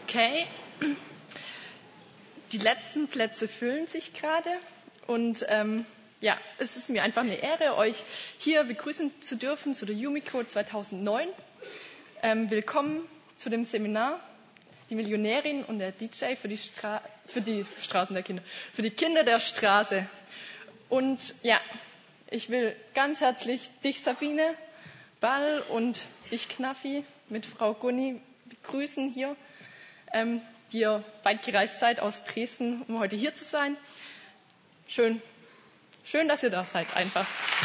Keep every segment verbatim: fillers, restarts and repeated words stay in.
Okay, die letzten Plätze füllen sich gerade und ähm, ja, es ist mir einfach eine Ehre, euch hier begrüßen zu dürfen zu der Yumiko zweitausendneun. Ähm, willkommen zu dem Seminar, die Millionärin und der D J für die, Stra- für die Straßen der Kinder, für die Kinder der Straße. Und ja, ich will ganz herzlich dich, Sabine Ball, und dich, Knaffi, mit Frau Gunni begrüßen hier, ähm, die ihr weit gereist seid aus Dresden, um heute hier zu sein. Schön, schön, dass ihr da seid einfach.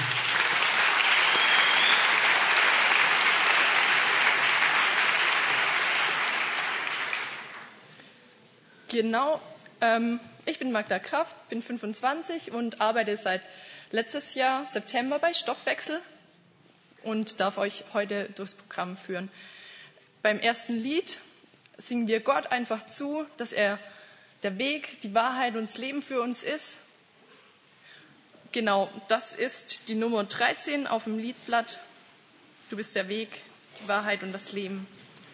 Genau, ähm, ich bin Magda Kraft, bin fünfundzwanzig und arbeite seit letztes Jahr September bei Stoffwechsel und darf euch heute durchs Programm führen. Beim ersten Lied singen wir Gott einfach zu, dass er der Weg, die Wahrheit und das Leben für uns ist. Genau, das ist die Nummer dreizehn auf dem Liedblatt. Du bist der Weg, die Wahrheit und das Leben.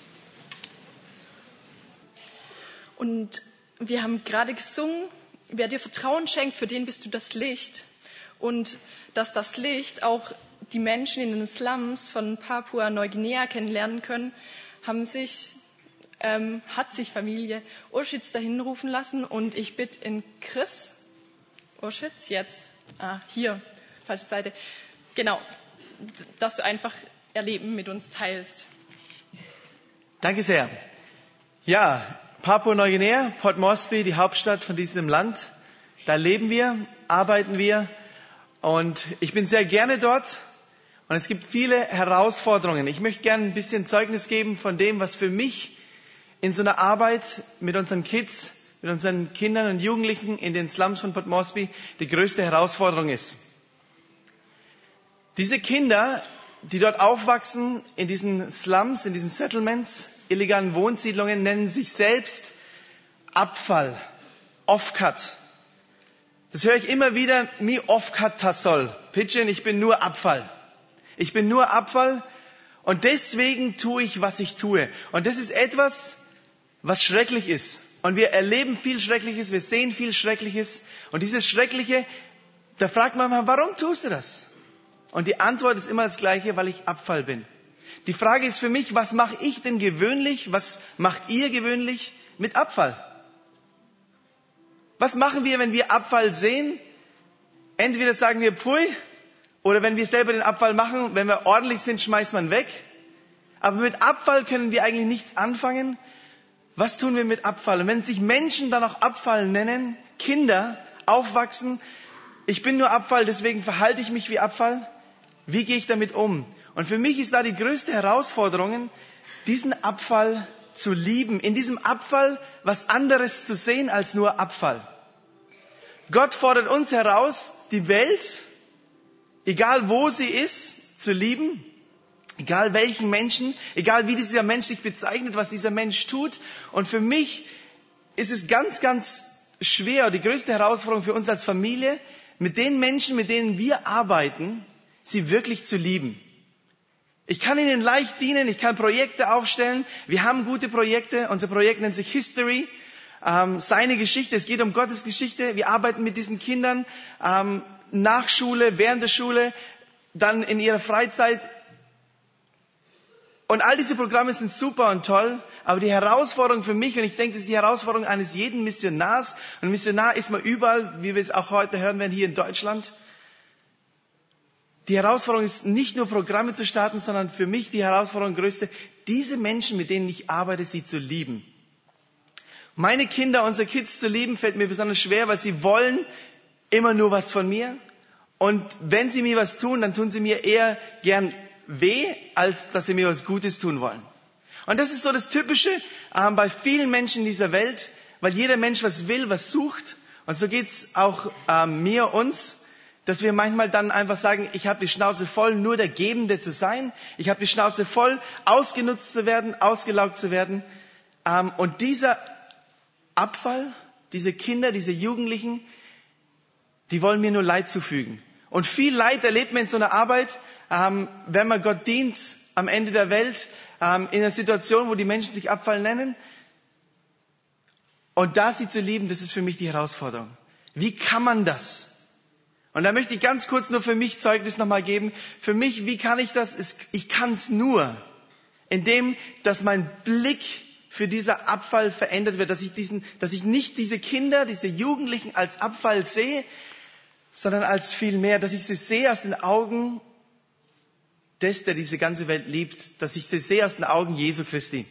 Und wir haben gerade gesungen, wer dir Vertrauen schenkt, für den bist du das Licht. Und dass das Licht auch die Menschen in den Slums von Papua-Neuguinea kennenlernen können, haben sich, ähm, hat sich Familie Urschitz dahin rufen lassen. Und ich bitte in Chris Urschitz jetzt, ah, hier, falsche Seite, genau, dass du einfach Erleben mit uns teilst. Danke sehr. Ja, Papua-Neuguinea, Port Moresby, die Hauptstadt von diesem Land. Da leben wir, arbeiten wir und ich bin sehr gerne dort. Und es gibt viele Herausforderungen. Ich möchte gerne ein bisschen Zeugnis geben von dem, was für mich in so einer Arbeit mit unseren Kids, mit unseren Kindern und Jugendlichen in den Slums von Port Moresby die größte Herausforderung ist. Diese Kinder, die dort aufwachsen, in diesen Slums, in diesen Settlements, illegalen Wohnsiedlungen, nennen sich selbst Abfall, Offcut. Das höre ich immer wieder, mi Offcut tasol. Pitchen, ich bin nur Abfall. Ich bin nur Abfall und deswegen tue ich, was ich tue. Und das ist etwas, was schrecklich ist. Und wir erleben viel Schreckliches, wir sehen viel Schreckliches. Und dieses Schreckliche, da fragt man mal, warum tust du das? Und die Antwort ist immer das Gleiche, weil ich Abfall bin. Die Frage ist für mich, was mache ich denn gewöhnlich, was macht ihr gewöhnlich mit Abfall? Was machen wir, wenn wir Abfall sehen? Entweder sagen wir, pfui, oder wenn wir selber den Abfall machen, wenn wir ordentlich sind, schmeißt man weg. Aber mit Abfall können wir eigentlich nichts anfangen. Was tun wir mit Abfall? Und wenn sich Menschen dann auch Abfall nennen, Kinder aufwachsen, ich bin nur Abfall, deswegen verhalte ich mich wie Abfall. Wie gehe ich damit um? Und für mich ist da die größte Herausforderung, diesen Abfall zu lieben, in diesem Abfall was anderes zu sehen als nur Abfall. Gott fordert uns heraus, die Welt, egal wo sie ist, zu lieben, egal welchen Menschen, egal wie dieser Mensch sich bezeichnet, was dieser Mensch tut. Und für mich ist es ganz, ganz schwer, die größte Herausforderung für uns als Familie, mit den Menschen, mit denen wir arbeiten, sie wirklich zu lieben. Ich kann ihnen leicht dienen, ich kann Projekte aufstellen. Wir haben gute Projekte. Unser Projekt nennt sich History. Ähm, seine Geschichte, es geht um Gottes Geschichte. Wir arbeiten mit diesen Kindern ähm, nach Schule, während der Schule, dann in ihrer Freizeit. Und all diese Programme sind super und toll. Aber die Herausforderung für mich, und ich denke, das ist die Herausforderung eines jeden Missionars, und ein Missionar ist man überall, wie wir es auch heute hören werden, hier in Deutschland. Die Herausforderung ist nicht nur Programme zu starten, sondern für mich die Herausforderung größte, diese Menschen, mit denen ich arbeite, sie zu lieben. Meine Kinder, unsere Kids zu lieben, fällt mir besonders schwer, weil sie wollen immer nur was von mir. Und wenn sie mir was tun, dann tun sie mir eher gern weh, als dass sie mir was Gutes tun wollen. Und das ist so das Typische äh, bei vielen Menschen in dieser Welt, weil jeder Mensch was will, was sucht. Und so geht's auch äh, mir, uns, dass wir manchmal dann einfach sagen, ich habe die Schnauze voll, nur der Gebende zu sein. Ich habe die Schnauze voll, ausgenutzt zu werden, ausgelaugt zu werden. Ähm, und dieser Abfall, diese Kinder, diese Jugendlichen, die wollen mir nur Leid zufügen. Und viel Leid erlebt man in so einer Arbeit, ähm, wenn man Gott dient am Ende der Welt, ähm, in einer Situation, wo die Menschen sich Abfall nennen. Und da sie zu lieben, das ist für mich die Herausforderung. Wie kann man das? Und da möchte ich ganz kurz nur für mich Zeugnis nochmal geben. Für mich, wie kann ich das? Ich kann es nur, indem, dass mein Blick für diesen Abfall verändert wird, dass ich diesen, dass ich nicht diese Kinder, diese Jugendlichen als Abfall sehe, sondern als viel mehr, dass ich sie sehe aus den Augen des, der diese ganze Welt liebt, dass ich sie sehe aus den Augen Jesu Christi.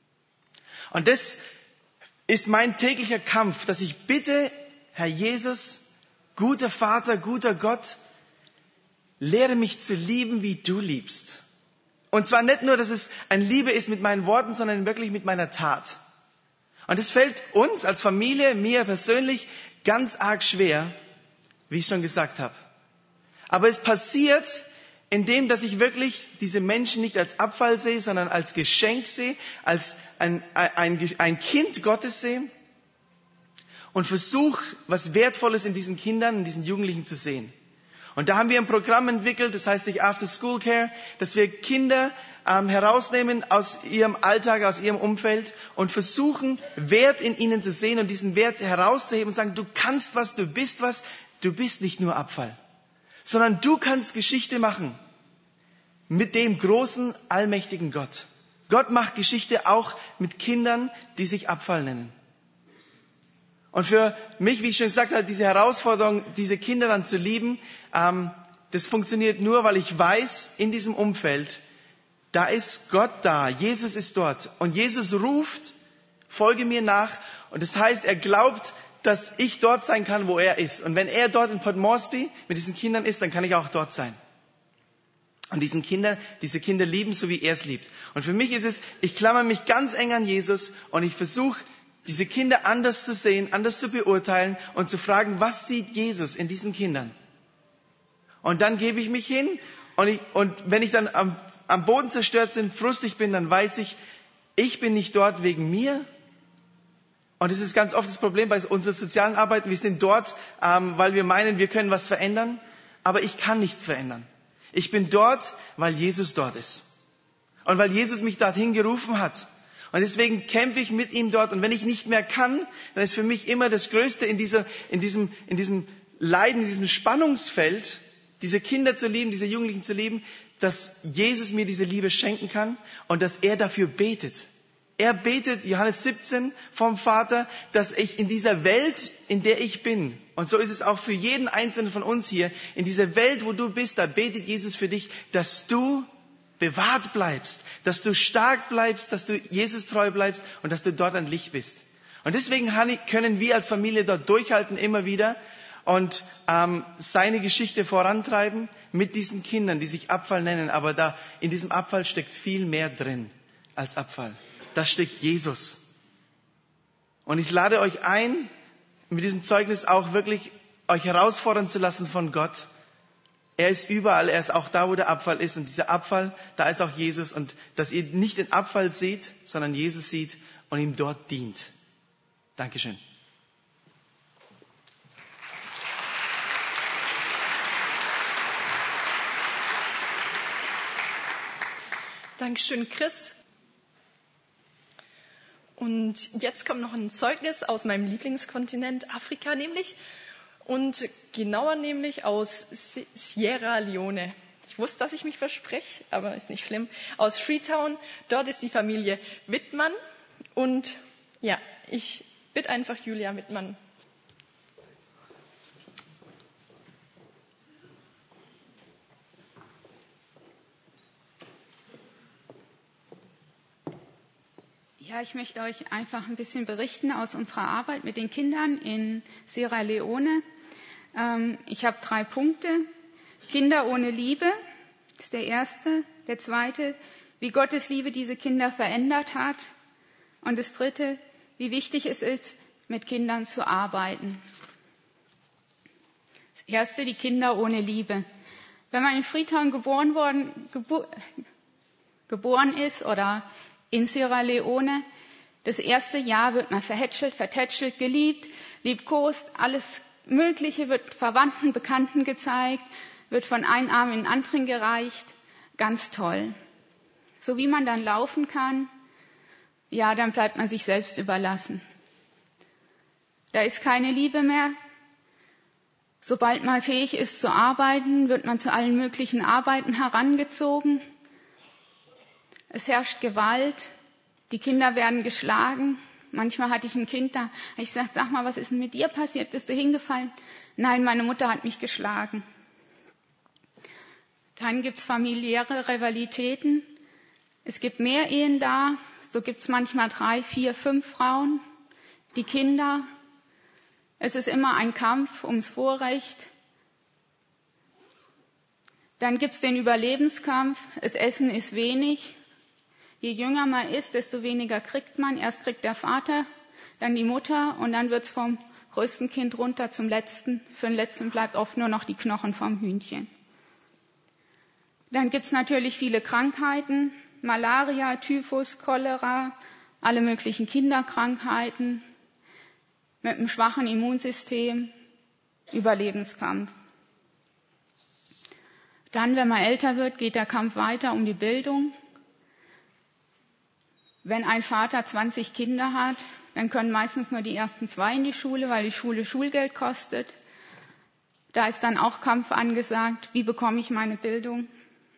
Und das ist mein täglicher Kampf, dass ich bitte, Herr Jesus, guter Vater, guter Gott, lehre mich zu lieben, wie du liebst. Und zwar nicht nur, dass es eine Liebe ist mit meinen Worten, sondern wirklich mit meiner Tat. Und es fällt uns als Familie, mir persönlich, ganz arg schwer, wie ich schon gesagt habe. Aber es passiert, indem, dass ich wirklich diese Menschen nicht als Abfall sehe, sondern als Geschenk sehe, als ein, ein, ein Kind Gottes sehe und versuche, was Wertvolles in diesen Kindern, in diesen Jugendlichen zu sehen. Und da haben wir ein Programm entwickelt, das heißt die After School Care, dass wir Kinder ähm, herausnehmen aus ihrem Alltag, aus ihrem Umfeld und versuchen, Wert in ihnen zu sehen und diesen Wert herauszuheben und sagen, du kannst was, du bist was, du bist nicht nur Abfall, sondern du kannst Geschichte machen mit dem großen, allmächtigen Gott. Gott macht Geschichte auch mit Kindern, die sich Abfall nennen. Und für mich, wie ich schon gesagt habe, diese Herausforderung, diese Kinder dann zu lieben, ähm, das funktioniert nur, weil ich weiß, in diesem Umfeld, da ist Gott da, Jesus ist dort. Und Jesus ruft, folge mir nach. Und das heißt, er glaubt, dass ich dort sein kann, wo er ist. Und wenn er dort in Port Moresby mit diesen Kindern ist, dann kann ich auch dort sein. Und diesen Kinder, diese Kinder lieben, so wie er es liebt. Und für mich ist es, ich klammer mich ganz eng an Jesus und ich versuche, diese Kinder anders zu sehen, anders zu beurteilen und zu fragen, was sieht Jesus in diesen Kindern? Und dann gebe ich mich hin und, ich, und wenn ich dann am, am Boden zerstört bin, frustig bin, dann weiß ich, ich bin nicht dort wegen mir. Und das ist ganz oft das Problem bei unserer sozialen Arbeit. Wir sind dort, ähm, weil wir meinen, wir können was verändern. Aber ich kann nichts verändern. Ich bin dort, weil Jesus dort ist. Und weil Jesus mich dorthin gerufen hat. Und deswegen kämpfe ich mit ihm dort. Und wenn ich nicht mehr kann, dann ist für mich immer das Größte in, dieser, in, diesem, in diesem Leiden, in diesem Spannungsfeld, diese Kinder zu lieben, diese Jugendlichen zu lieben, dass Jesus mir diese Liebe schenken kann und dass er dafür betet. Er betet, Johannes siebzehn, vom Vater, dass ich in dieser Welt, in der ich bin, und so ist es auch für jeden Einzelnen von uns hier, in dieser Welt, wo du bist, da betet Jesus für dich, dass du bewahrt bleibst, dass du stark bleibst, dass du Jesus treu bleibst und dass du dort ein Licht bist. Und deswegen können wir als Familie dort durchhalten immer wieder und ähm, seine Geschichte vorantreiben mit diesen Kindern, die sich Abfall nennen. Aber da in diesem Abfall steckt viel mehr drin als Abfall. Da steckt Jesus. Und ich lade euch ein, mit diesem Zeugnis auch wirklich euch herausfordern zu lassen von Gott. Er ist überall, er ist auch da, wo der Abfall ist. Und dieser Abfall, da ist auch Jesus. Und dass ihr nicht den Abfall seht, sondern Jesus seht und ihm dort dient. Dankeschön. Dankeschön, Chris. Und jetzt kommt noch ein Zeugnis aus meinem Lieblingskontinent, Afrika nämlich. Und genauer nämlich aus Sierra Leone. Ich wusste, dass ich mich verspreche, aber ist nicht schlimm. Aus Freetown. Dort ist die Familie Wittmann. Und ja, ich bitte einfach Julia Wittmann. Ja, ich möchte euch einfach ein bisschen berichten aus unserer Arbeit mit den Kindern in Sierra Leone. Ähm, ich habe drei Punkte. Kinder ohne Liebe ist der erste. Der zweite, wie Gottes Liebe diese Kinder verändert hat. Und das dritte, wie wichtig es ist, mit Kindern zu arbeiten. Das erste, die Kinder ohne Liebe. Wenn man in Freetown geboren worden, gebo- geboren ist oder in Sierra Leone, das erste Jahr wird man verhätschelt, vertätschelt, geliebt, liebkost, alles Mögliche wird Verwandten, Bekannten gezeigt, wird von einem Arm in den anderen gereicht. Ganz toll. So wie man dann laufen kann, ja, dann bleibt man sich selbst überlassen. Da ist keine Liebe mehr. Sobald man fähig ist zu arbeiten, wird man zu allen möglichen Arbeiten herangezogen. Es herrscht Gewalt. Die Kinder werden geschlagen. Manchmal hatte ich ein Kind da. Ich sagte, sag mal, was ist denn mit dir passiert? Bist du hingefallen? Nein, meine Mutter hat mich geschlagen. Dann gibt's familiäre Rivalitäten. Es gibt mehr Ehen da. So gibt's manchmal drei, vier, fünf Frauen. Die Kinder. Es ist immer ein Kampf ums Vorrecht. Dann gibt's den Überlebenskampf. Das Essen ist wenig. Je jünger man ist, desto weniger kriegt man. Erst kriegt der Vater, dann die Mutter und dann wird's vom größten Kind runter zum letzten. Für den letzten bleibt oft nur noch die Knochen vom Hühnchen. Dann gibt's natürlich viele Krankheiten. Malaria, Typhus, Cholera, alle möglichen Kinderkrankheiten. Mit einem schwachen Immunsystem, Überlebenskampf. Dann, wenn man älter wird, geht der Kampf weiter um die Bildung. Wenn ein Vater zwanzig Kinder hat, dann können meistens nur die ersten zwei in die Schule, weil die Schule Schulgeld kostet. Da ist dann auch Kampf angesagt. Wie bekomme ich meine Bildung?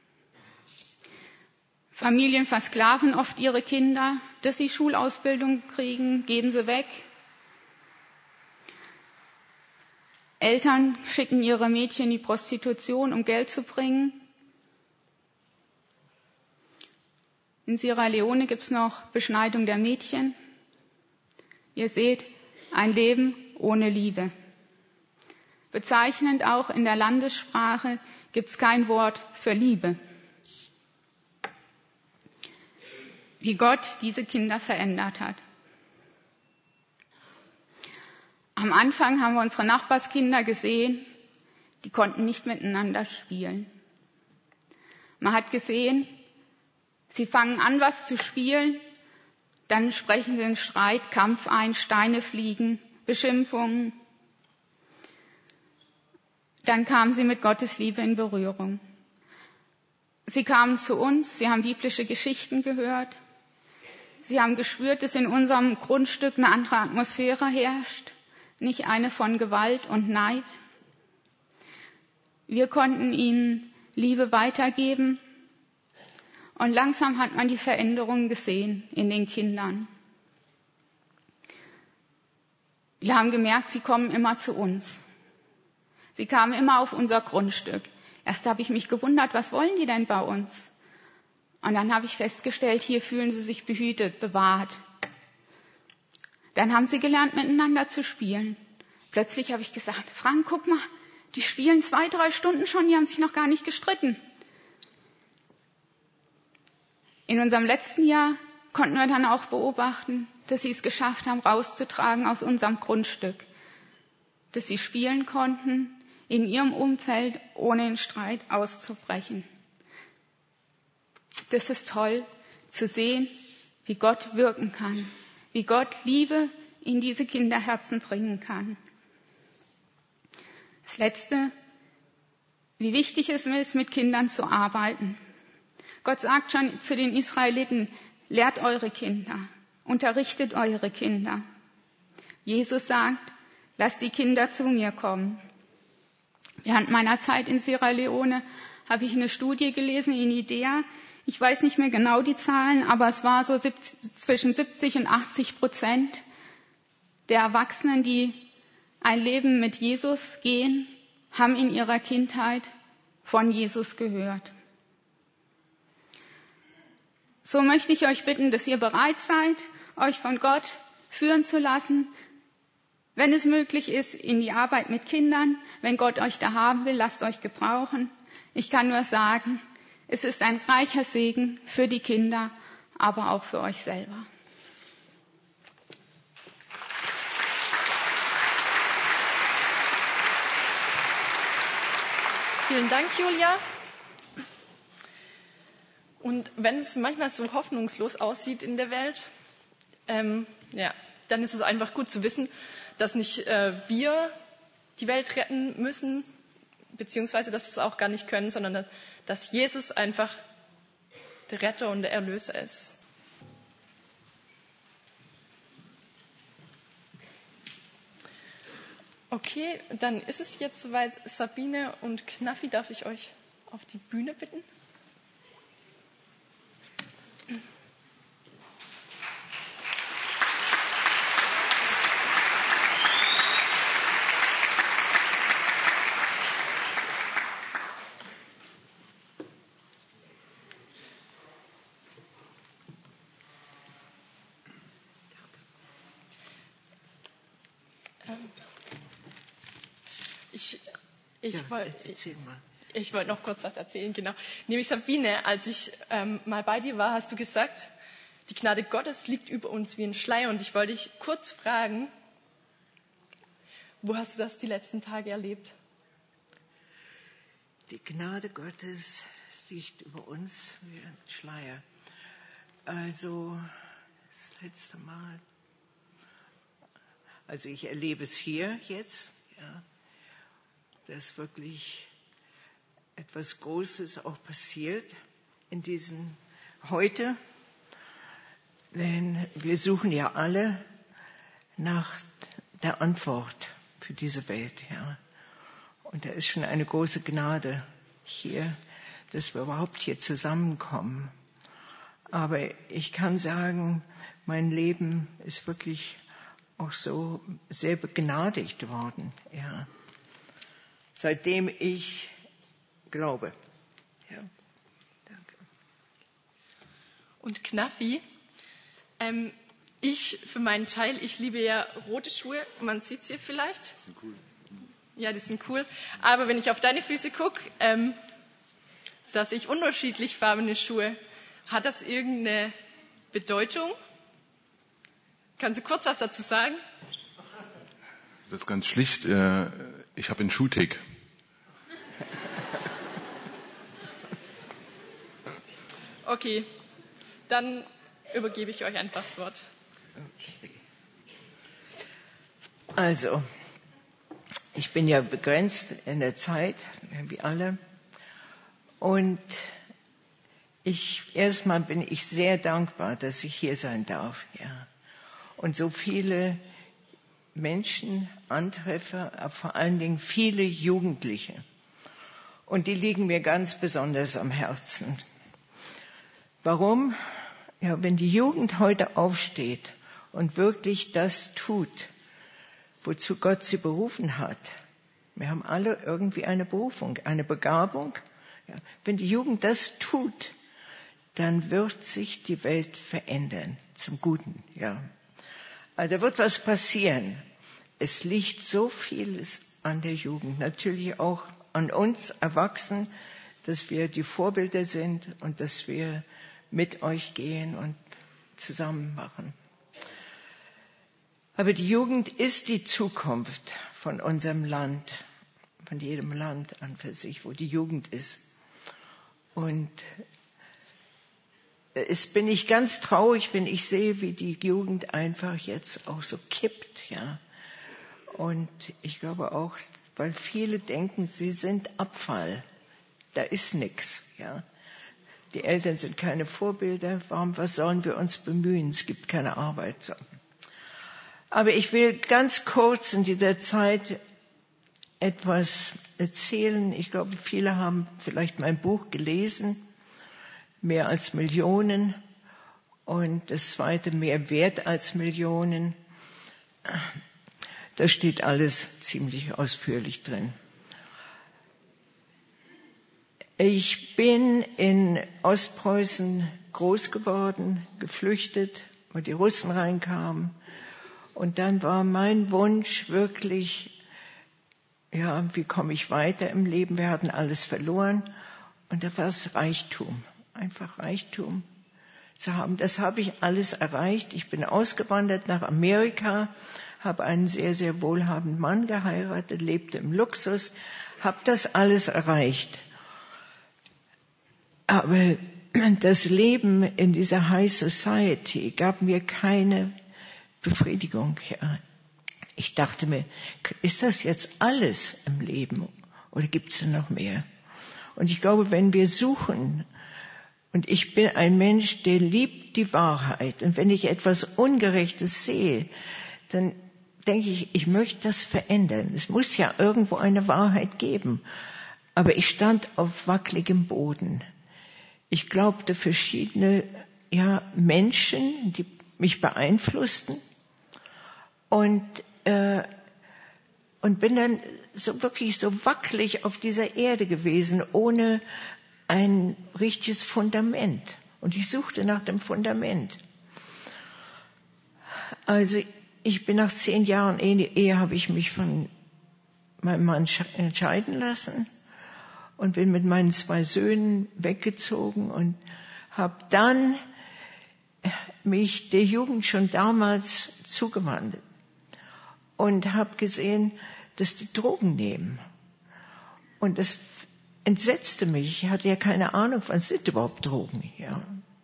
Familien versklaven oft ihre Kinder, dass sie Schulausbildung kriegen, geben sie weg. Eltern schicken ihre Mädchen in die Prostitution, um Geld zu bringen. In Sierra Leone gibt's noch Beschneidung der Mädchen. Ihr seht, ein Leben ohne Liebe. Bezeichnend auch in der Landessprache gibt's kein Wort für Liebe. Wie Gott diese Kinder verändert hat. Am Anfang haben wir unsere Nachbarskinder gesehen, die konnten nicht miteinander spielen. Man hat gesehen, sie fangen an, was zu spielen, dann sprechen sie in Streit, Kampf ein, Steine fliegen, Beschimpfungen. Dann kamen sie mit Gottes Liebe in Berührung. Sie kamen zu uns, sie haben biblische Geschichten gehört. Sie haben gespürt, dass in unserem Grundstück eine andere Atmosphäre herrscht, nicht eine von Gewalt und Neid. Wir konnten ihnen Liebe weitergeben und langsam hat man die Veränderungen gesehen in den Kindern. Wir haben gemerkt, sie kommen immer zu uns. Sie kamen immer auf unser Grundstück. Erst habe ich mich gewundert, was wollen die denn bei uns? Und dann habe ich festgestellt, hier fühlen sie sich behütet, bewahrt. Dann haben sie gelernt, miteinander zu spielen. Plötzlich habe ich gesagt, Frank, guck mal, die spielen zwei, drei Stunden schon, die haben sich noch gar nicht gestritten. In unserem letzten Jahr konnten wir dann auch beobachten, dass sie es geschafft haben, rauszutragen aus unserem Grundstück. Dass sie spielen konnten, in ihrem Umfeld, ohne in Streit auszubrechen. Das ist toll zu sehen, wie Gott wirken kann, wie Gott Liebe in diese Kinderherzen bringen kann. Das Letzte, wie wichtig es ist, mit Kindern zu arbeiten. Gott sagt schon zu den Israeliten, lehrt eure Kinder, unterrichtet eure Kinder. Jesus sagt, lasst die Kinder zu mir kommen. Während meiner Zeit in Sierra Leone habe ich eine Studie gelesen in IDEA. Ich weiß nicht mehr genau die Zahlen, aber es war so zwischen siebzig und achtzig Prozent der Erwachsenen, die ein Leben mit Jesus gehen, haben in ihrer Kindheit von Jesus gehört. So möchte ich euch bitten, dass ihr bereit seid, euch von Gott führen zu lassen, wenn es möglich ist, in die Arbeit mit Kindern. Wenn Gott euch da haben will, lasst euch gebrauchen. Ich kann nur sagen, es ist ein reicher Segen für die Kinder, aber auch für euch selber. Vielen Dank, Julia. Und wenn es manchmal so hoffnungslos aussieht in der Welt, ähm, ja, dann ist es einfach gut zu wissen, dass nicht äh, wir die Welt retten müssen, beziehungsweise dass wir es auch gar nicht können, sondern dass Jesus einfach der Retter und der Erlöser ist. Okay, dann ist es jetzt soweit. Sabine und Knaffi, darf ich euch auf die Bühne bitten? Ich, ich Ja, wollte erzähl mal. ich wollte noch kurz was erzählen, genau. Nämlich Sabine, als ich ähm, mal bei dir war, hast du gesagt, die Gnade Gottes liegt über uns wie ein Schleier. Und ich wollte dich kurz fragen, wo hast du das die letzten Tage erlebt? Die Gnade Gottes liegt über uns wie ein Schleier. Also das letzte Mal. Also ich erlebe es hier jetzt, ja, dass wirklich etwas Großes auch passiert in diesen heute. Denn wir suchen ja alle nach der Antwort für diese Welt, ja. Und da ist schon eine große Gnade hier, dass wir überhaupt hier zusammenkommen. Aber ich kann sagen, mein Leben ist wirklich auch so sehr begnadigt worden, ja. Seitdem ich glaube. Ja. Danke. Und Knaffi, ähm, ich für meinen Teil, ich liebe ja rote Schuhe. Man sieht sie vielleicht. Die sind cool. Ja, die sind cool. Aber wenn ich auf deine Füße gucke, ähm, da sehe ich unterschiedlich farbene Schuhe. Hat das irgendeine Bedeutung? Kannst du kurz was dazu sagen? Das ist ganz schlicht. Äh, ich habe einen Schuhtick. Okay, dann übergebe ich euch einfach das Wort. Okay. Also, ich bin ja begrenzt in der Zeit, wie alle. Und ich, erstmal bin ich sehr dankbar, dass ich hier sein darf, ja. Und so viele Menschen antreffe, aber vor allen Dingen viele Jugendliche. Und die liegen mir ganz besonders am Herzen. Warum? Ja, wenn die Jugend heute aufsteht und wirklich das tut, wozu Gott sie berufen hat. Wir haben alle irgendwie eine Berufung, eine Begabung. Ja, wenn die Jugend das tut, dann wird sich die Welt verändern, zum Guten, ja. Also da wird was passieren. Es liegt so vieles an der Jugend, natürlich auch an uns Erwachsenen, dass wir die Vorbilder sind und dass wir mit euch gehen und zusammen machen. Aber die Jugend ist die Zukunft von unserem Land, von jedem Land an für sich, wo die Jugend ist. Und es bin ich ganz traurig, wenn ich sehe, wie die Jugend einfach jetzt auch so kippt, ja. Und ich glaube auch, weil viele denken, sie sind Abfall. Da ist nichts, ja. Die Eltern sind keine Vorbilder. Warum, was sollen wir uns bemühen? Es gibt keine Arbeit. Aber ich will ganz kurz in dieser Zeit etwas erzählen. Ich glaube, viele haben vielleicht mein Buch gelesen. Mehr als Millionen. Und das zweite, mehr wert als Millionen. Da steht alles ziemlich ausführlich drin. Ich bin in Ostpreußen groß geworden, geflüchtet, weil die Russen reinkamen. Und dann war mein Wunsch wirklich, ja, wie komme ich weiter im Leben? Wir hatten alles verloren. Und da war es Reichtum, einfach Reichtum zu haben. Das habe ich alles erreicht. Ich bin ausgewandert nach Amerika, habe einen sehr, sehr wohlhabenden Mann geheiratet, lebte im Luxus, habe das alles erreicht. Aber das Leben in dieser High Society gab mir keine Befriedigung. Ja. Ich dachte mir, ist das jetzt alles im Leben oder gibt es noch mehr? Und ich glaube, wenn wir suchen, und ich bin ein Mensch, der liebt die Wahrheit, und wenn ich etwas Ungerechtes sehe, dann denke ich, ich möchte das verändern. Es muss ja irgendwo eine Wahrheit geben. Aber ich stand auf wackeligem Boden. Ich glaubte verschiedene, ja, Menschen, die mich beeinflussten. Und, äh, und bin dann so wirklich so wackelig auf dieser Erde gewesen, ohne ein richtiges Fundament. Und ich suchte nach dem Fundament. Also ich bin nach zehn Jahren Ehe, Ehe habe ich mich von meinem Mann entscheiden lassen und bin mit meinen zwei Söhnen weggezogen und habe dann mich der Jugend schon damals zugewandt und habe gesehen, dass die Drogen nehmen. Und das entsetzte mich. Ich hatte ja keine Ahnung, was sind überhaupt Drogen. Ja.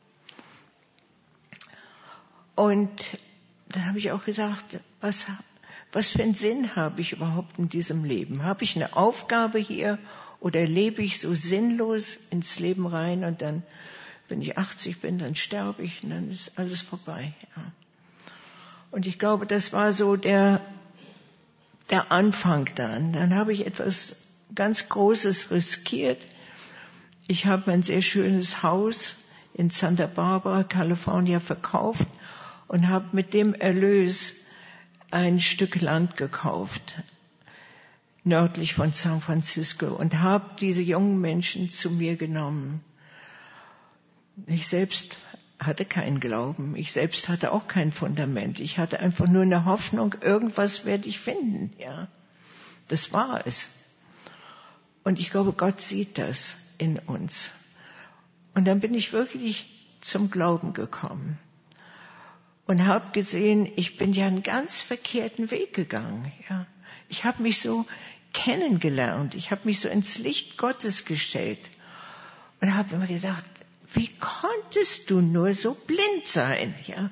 Und dann habe ich auch gesagt, was, was für einen Sinn habe ich überhaupt in diesem Leben? Habe ich eine Aufgabe hier oder lebe ich so sinnlos ins Leben rein und dann, wenn ich achtzig bin, dann sterbe ich und dann ist alles vorbei. Ja. Und ich glaube, das war so der, der Anfang dann. Dann habe ich etwas ganz Großes riskiert. Ich habe ein sehr schönes Haus in Santa Barbara, Kalifornien, verkauft und habe mit dem Erlös ein Stück Land gekauft, nördlich von San Francisco, und habe diese jungen Menschen zu mir genommen. Ich selbst hatte keinen Glauben. Ich selbst hatte auch kein Fundament. Ich hatte einfach nur eine Hoffnung, irgendwas werde ich finden. Ja, das war es. Und ich glaube, Gott sieht das in uns. Und dann bin ich wirklich zum Glauben gekommen und habe gesehen, ich bin ja einen ganz verkehrten Weg gegangen. Ja, ich habe mich so kennengelernt. Ich habe mich so ins Licht Gottes gestellt und habe immer gesagt, wie konntest du nur so blind sein? Ja,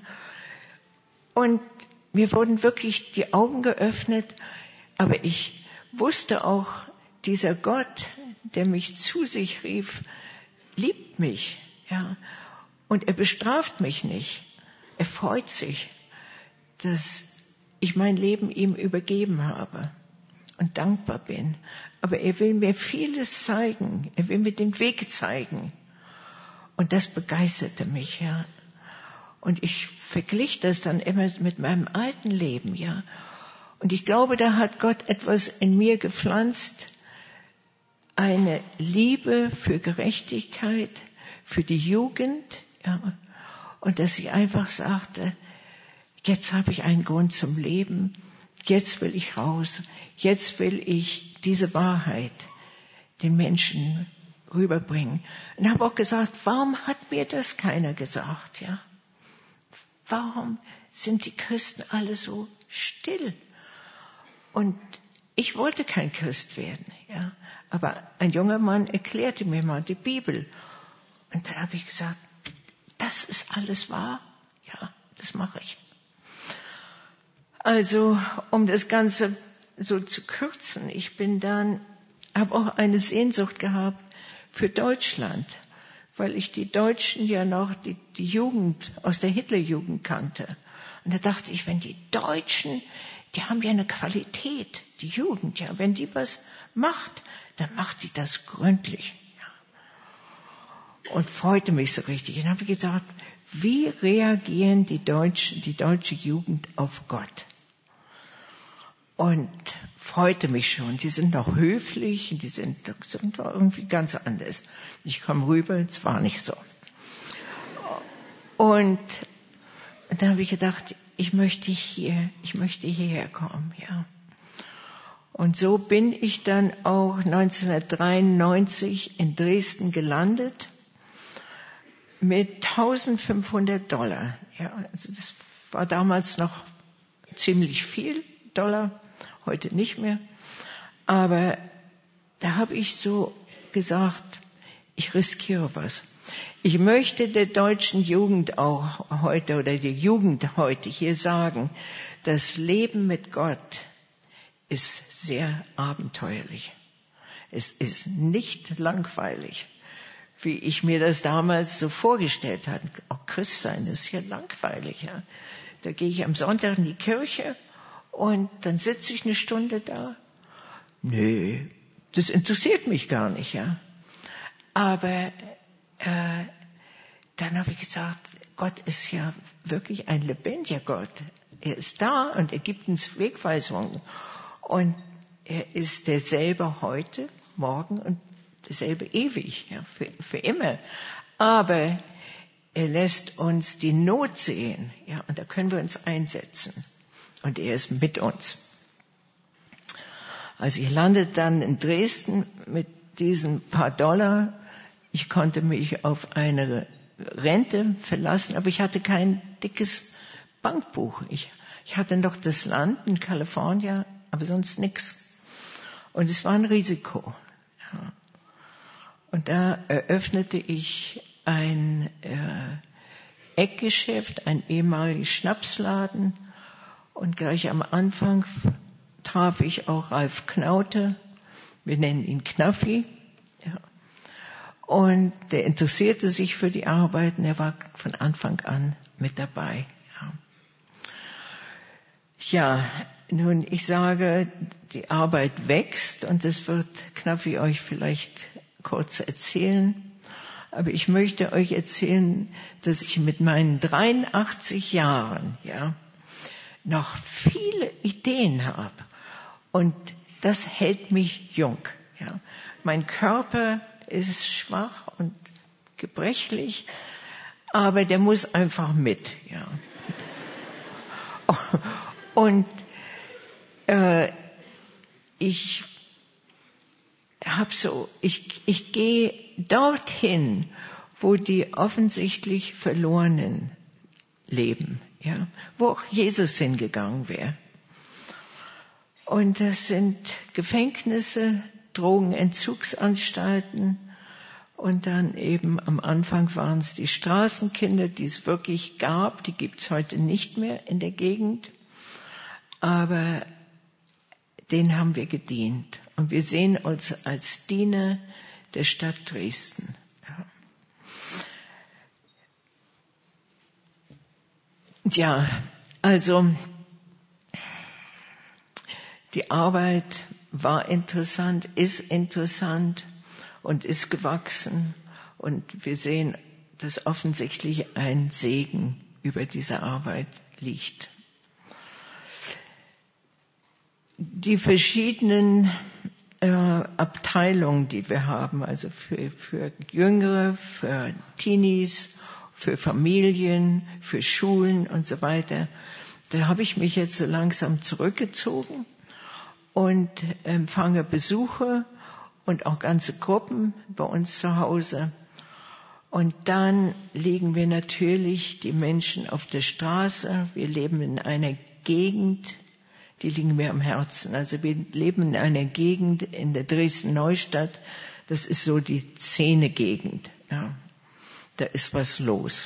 und mir wurden wirklich die Augen geöffnet, aber ich wusste auch, dieser Gott, der mich zu sich rief, liebt mich, ja, und er bestraft mich nicht. Er freut sich, dass ich mein Leben ihm übergeben habe und dankbar bin. Aber er will mir vieles zeigen. Er will mir den Weg zeigen. Und das begeisterte mich, ja. Und ich verglich das dann immer mit meinem alten Leben, ja. Und ich glaube, da hat Gott etwas in mir gepflanzt, eine Liebe für Gerechtigkeit, für die Jugend, ja. Und dass ich einfach sagte, jetzt habe ich einen Grund zum Leben, jetzt will ich raus, jetzt will ich diese Wahrheit den Menschen rüberbringen. Und habe auch gesagt, warum hat mir das keiner gesagt, ja? Warum sind die Christen alle so still? Und ich wollte kein Christ werden, ja. Aber ein junger Mann erklärte mir mal die Bibel. Und dann habe ich gesagt, das ist alles wahr? Ja, das mache ich. Also, um das Ganze so zu kürzen, ich bin dann, habe auch eine Sehnsucht gehabt für Deutschland, weil ich die Deutschen ja noch, die, die Jugend aus der Hitlerjugend kannte. Und da dachte ich, wenn die Deutschen, die haben ja eine Qualität, die Jugend, ja, wenn die was macht, dann macht die das gründlich. Ja. Und freute mich so richtig. Und habe ich gesagt, wie reagieren die Deutschen, die deutsche Jugend auf Gott? Und freute mich schon. Die sind noch höflich, die sind, sind doch irgendwie ganz anders. Ich komme rüber, es war nicht so. Und da habe ich gedacht, ich möchte hier, ich möchte hierher kommen, ja. Und so bin ich dann auch neunzehnhundertdreiundneunzig in Dresden gelandet mit eintausendfünfhundert Dollar. Ja, also das war damals noch ziemlich viel Dollar, heute nicht mehr. Aber da habe ich so gesagt, ich riskiere was. Ich möchte der deutschen Jugend auch heute oder der Jugend heute hier sagen, das Leben mit Gott ist sehr abenteuerlich. Es ist nicht langweilig, wie ich mir das damals so vorgestellt hatte. Auch Christsein ist ja langweilig. Ja. Da gehe ich am Sonntag in die Kirche Und dann sitze ich eine Stunde da. Nee, das interessiert mich gar nicht, ja. Aber äh, dann habe ich gesagt, Gott ist ja wirklich ein lebendiger Gott. Er ist da und er gibt uns Wegweisungen. Und er ist derselbe heute, morgen und derselbe ewig, ja, für, für immer. Aber er lässt uns die Not sehen, ja, und da können wir uns einsetzen. Und er ist mit uns. Also ich landete dann in Dresden mit diesen paar Dollar. Ich konnte mich auf eine Rente verlassen, aber ich hatte kein dickes Bankbuch. Ich, ich hatte noch das Land in Kalifornien, aber sonst nichts. Und es war ein Risiko. Ja. Und da eröffnete ich ein äh, Eckgeschäft, ein ehemaliger Schnapsladen. Und gleich am Anfang traf ich auch Ralf Knaute. Wir nennen ihn Knaffi. Ja. Und der interessierte sich für die Arbeit und er war von Anfang an mit dabei. Ja, ja, nun, ich sage, die Arbeit wächst und das wird Knaffi euch vielleicht kurz erzählen. Aber ich möchte euch erzählen, dass ich mit meinen dreiundachtzig Jahren, ja, noch viele Ideen habe. Und das hält mich jung, ja. Mein Körper ist schwach und gebrechlich, aber der muss einfach mit, ja. Und äh, ich hab so, ich ich gehe dorthin, wo die offensichtlich Verlorenen leben, ja, wo auch Jesus hingegangen wäre. Und das sind Gefängnisse, Drogenentzugsanstalten und dann eben am Anfang waren es die Straßenkinder, die es wirklich gab. Die gibt es heute nicht mehr in der Gegend, aber denen haben wir gedient. Und wir sehen uns als Diener der Stadt Dresden. Ja, also die Arbeit war interessant, ist interessant und ist gewachsen. Und wir sehen, dass offensichtlich ein Segen über diese Arbeit liegt. Die verschiedenen äh, Abteilungen, die wir haben, also für, für Jüngere, für Teenies, für Familien, für Schulen und so weiter, da habe ich mich jetzt so langsam zurückgezogen und empfange Besuche und auch ganze Gruppen bei uns zu Hause. Und dann legen wir natürlich die Menschen auf der Straße. Wir leben in einer Gegend, die liegen mir am Herzen. Also wir leben in einer Gegend in der Dresden-Neustadt. Das ist so die Szene-Gegend. Ja. Da ist was los.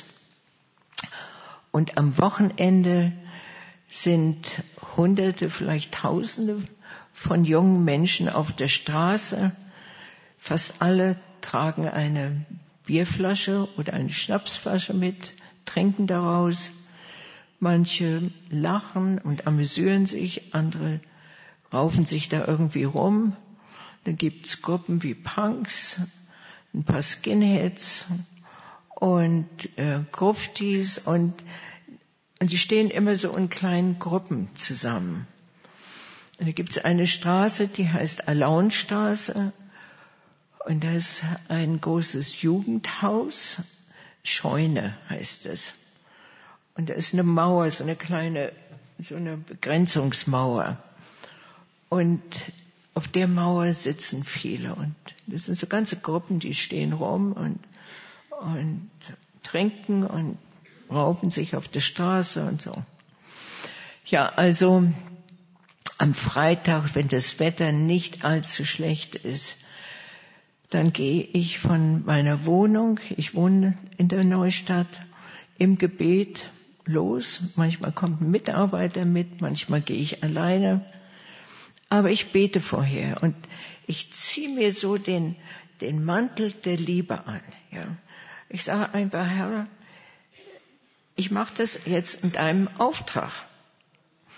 Und am Wochenende sind Hunderte, vielleicht Tausende von jungen Menschen auf der Straße. Fast alle tragen eine Bierflasche oder eine Schnapsflasche mit, trinken daraus. Manche lachen und amüsieren sich, andere raufen sich da irgendwie rum. Dann gibt's Gruppen wie Punks, ein paar Skinheads und äh, Gruftis und, und die stehen immer so in kleinen Gruppen zusammen. Und da gibt's eine Straße, die heißt Alaunstraße. Und da ist ein großes Jugendhaus, Scheune heißt es. Und da ist eine Mauer, so eine kleine, so eine Begrenzungsmauer. Und auf der Mauer sitzen viele. Und das sind so ganze Gruppen, die stehen rum und, und trinken und raufen sich auf der Straße und so. Ja, also am Freitag, wenn das Wetter nicht allzu schlecht ist, dann gehe ich von meiner Wohnung, ich wohne in der Neustadt, im Gebet los. Manchmal kommt ein Mitarbeiter mit, manchmal gehe ich alleine. Aber ich bete vorher und ich ziehe mir so den, den Mantel der Liebe an. Ja. Ich sage einfach, Herr, ich mache das jetzt in deinem Auftrag.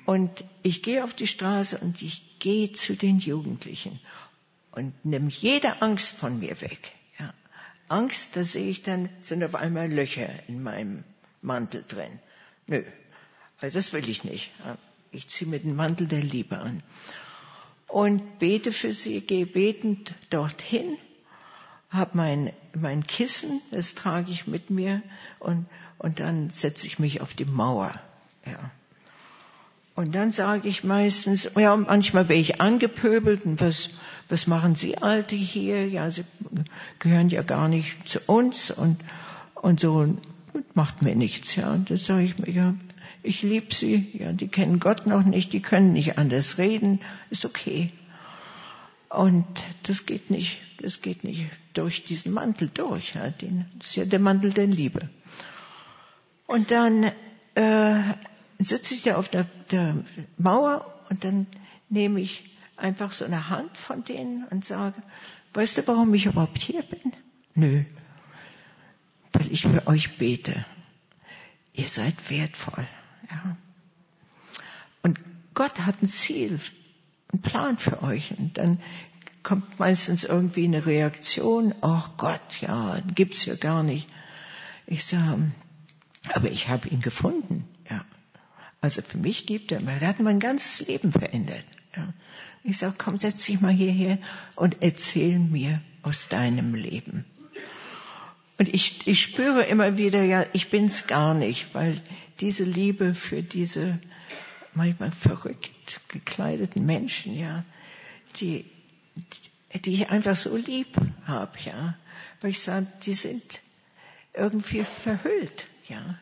Und ich gehe auf die Straße und ich gehe zu den Jugendlichen und nehme jede Angst von mir weg. Ja. Angst, da sehe ich dann, sind auf einmal Löcher in meinem Mantel drin. Nö, also das will ich nicht. Ja. Ich ziehe mir den Mantel der Liebe an und bete für sie, gehe betend dorthin, habe mein, mein Kissen, das trage ich mit mir und, und dann setze ich mich auf die Mauer. Ja. Und dann sage ich meistens, ja, manchmal werde ich angepöbelt und was, was machen Sie Alte hier? Ja, Sie gehören ja gar nicht zu uns und, und so, und macht mir nichts, ja. Und dann sage ich mir, ja, ich liebe Sie, ja, die kennen Gott noch nicht, die können nicht anders reden, ist okay. Und das geht nicht, das geht nicht durch diesen Mantel durch, ja, den, das ist ja der Mantel der Liebe. Und dann, äh, sitze ich da auf der, der Mauer und dann nehme ich einfach so eine Hand von denen und sage, weißt du, warum ich überhaupt hier bin? Nö, weil ich für euch bete. Ihr seid wertvoll. Ja. Und Gott hat ein Ziel, einen Plan für euch. Und dann kommt meistens irgendwie eine Reaktion, ach Gott, ja, gibt's ja gar nicht. Ich sage, aber ich habe ihn gefunden. Ja. Also für mich gibt er, der hat mein ganzes Leben verändert. Ja. Ich sage, komm, setz dich mal hierher und erzähl mir aus deinem Leben. Und ich, ich spüre immer wieder, ja, ich bin's gar nicht, weil diese Liebe für diese manchmal verrückt gekleideten Menschen, ja, die, die ich einfach so lieb habe, ja, weil ich sage, die sind irgendwie verhüllt, ja.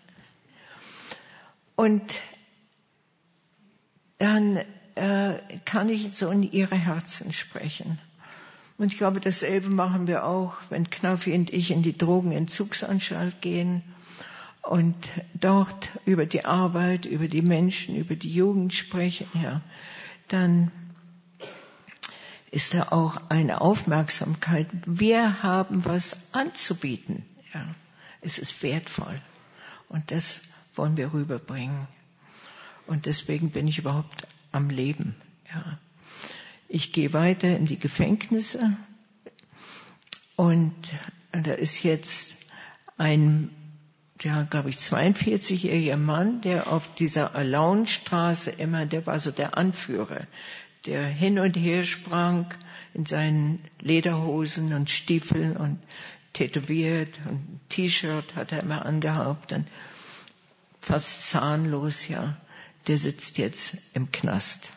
Und dann äh, kann ich so in ihre Herzen sprechen. Und ich glaube, dasselbe machen wir auch, wenn Knaffi und ich in die Drogenentzugsanstalt gehen und dort über die Arbeit, über die Menschen, über die Jugend sprechen, ja, dann ist da auch eine Aufmerksamkeit. Wir haben was anzubieten, ja. Es ist wertvoll und das wollen wir rüberbringen. Und deswegen bin ich überhaupt am Leben. Ja. Ich gehe weiter in die Gefängnisse und da ist jetzt ein, ja, glaube ich, zweiundvierzigjähriger Mann, der auf dieser Alaunstraße immer, der war so der Anführer, der hin und her sprang in seinen Lederhosen und Stiefeln und tätowiert und ein T-Shirt hat er immer angehabt und fast zahnlos, ja. Der sitzt jetzt im Knast.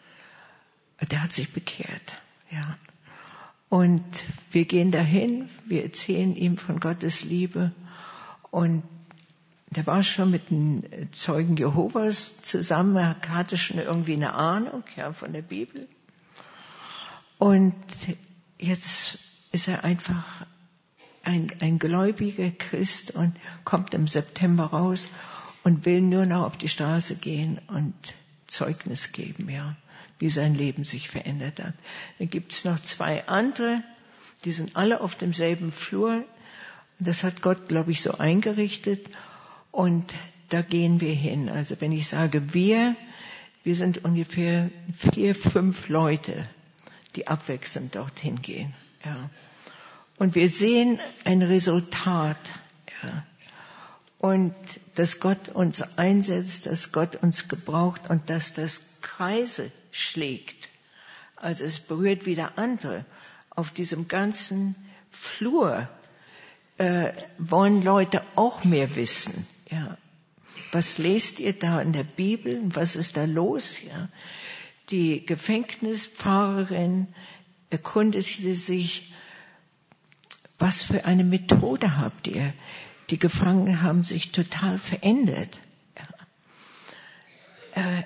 Der hat sich bekehrt, ja. Und wir gehen dahin, wir erzählen ihm von Gottes Liebe. Und der war schon mit den Zeugen Jehovas zusammen, er hatte schon irgendwie eine Ahnung, ja, von der Bibel. Und jetzt ist er einfach ein, ein gläubiger Christ und kommt im September raus und will nur noch auf die Straße gehen und Zeugnis geben, ja, wie sein Leben sich verändert hat. Dann gibt es noch zwei andere, die sind alle auf demselben Flur. Und das hat Gott, glaube ich, so eingerichtet. Und da gehen wir hin. Also wenn ich sage wir, wir sind ungefähr vier, fünf Leute, die abwechselnd dorthin gehen. Ja. Und wir sehen ein Resultat. Ja. Und dass Gott uns einsetzt, dass Gott uns gebraucht und dass das Kreise schlägt. Also es berührt wieder andere. Auf diesem ganzen Flur äh, wollen Leute auch mehr wissen. Ja. Was lest ihr da in der Bibel? Was ist da los? Ja. Die Gefängnispfarrerin erkundigte sich, was für eine Methode habt ihr? Die Gefangenen haben sich total verändert. Ja. Äh,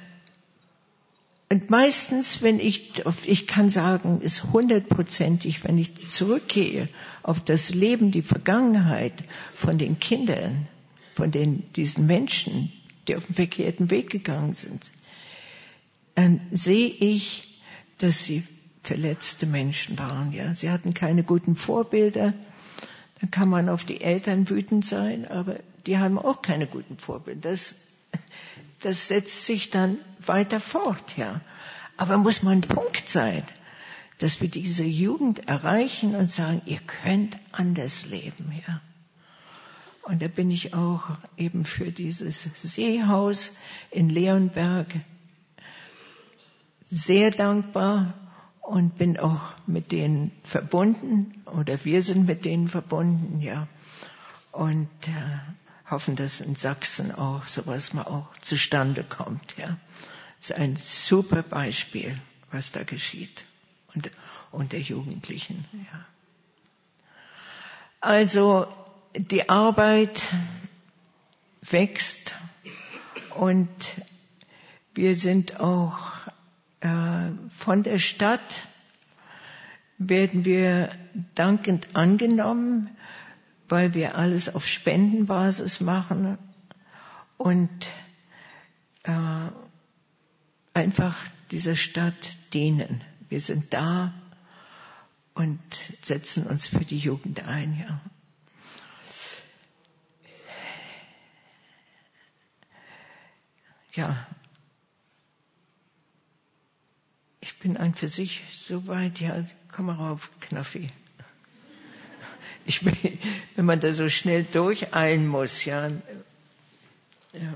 und meistens, wenn ich, ich kann sagen, ist hundertprozentig, wenn ich zurückgehe auf das Leben, die Vergangenheit von den Kindern, von den, diesen Menschen, die auf den verkehrten Weg gegangen sind, dann sehe ich, dass sie verletzte Menschen waren. Ja, sie hatten keine guten Vorbilder. Dann kann man auf die Eltern wütend sein, aber die haben auch keine guten Vorbilder. Das das setzt sich dann weiter fort, ja. Aber muss mal ein Punkt sein, dass wir diese Jugend erreichen und sagen, ihr könnt anders leben, ja. Und da bin ich auch eben für dieses Seehaus in Leonberg sehr dankbar und bin auch mit denen verbunden, oder wir sind mit denen verbunden, ja. Und äh, hoffen, dass in Sachsen auch sowas mal auch zustande kommt, ja. Das ist ein super Beispiel, was da geschieht und unter Jugendlichen, ja. Also die Arbeit wächst und wir sind auch äh, von der Stadt werden wir dankend angenommen, weil wir alles auf Spendenbasis machen und äh, einfach dieser Stadt dienen. Wir sind da und setzen uns für die Jugend ein, ja. Ja, ich bin an für sich so weit, ja, komm mal rauf, Knaffi. Ich bin, wenn man da so schnell durcheilen muss, ja. ja.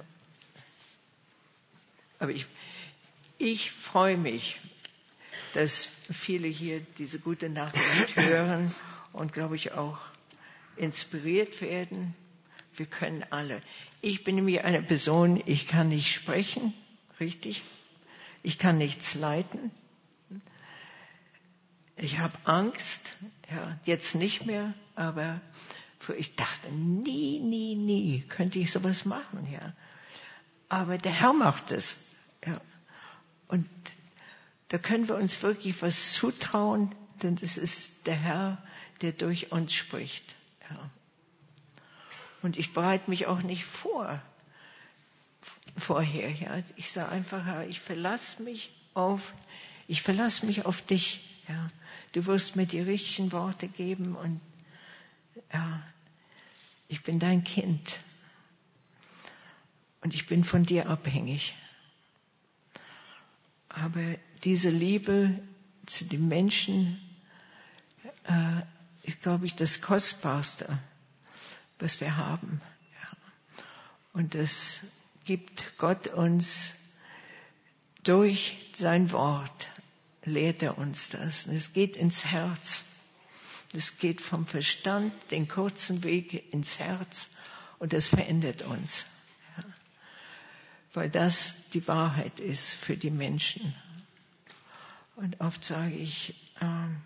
Aber ich, ich freue mich, dass viele hier diese gute Nachricht hören und, glaube ich, auch inspiriert werden. Wir können alle. Ich bin nämlich eine Person, ich kann nicht sprechen, richtig? Ich kann nichts leiten. Ich habe Angst, ja, jetzt nicht mehr, aber ich dachte, nie, nie, nie könnte ich sowas machen, ja. Aber der Herr macht es, ja. Und da können wir uns wirklich was zutrauen, denn es ist der Herr, der durch uns spricht, ja. Und ich bereite mich auch nicht vor, vorher, ja. Ich sage einfach, Herr, ich verlasse mich auf, ich verlasse mich auf dich, ja. Du wirst mir die richtigen Worte geben und, ja, ich bin dein Kind. Und ich bin von dir abhängig. Aber diese Liebe zu den Menschen äh, ist, glaube ich, das Kostbarste, was wir haben. Ja. Und das gibt Gott uns durch sein Wort, lehrt er uns das. Und es geht ins Herz. Es geht vom Verstand den kurzen Weg ins Herz und das verändert uns. Ja. Weil das die Wahrheit ist für die Menschen. Und oft sage ich, ähm,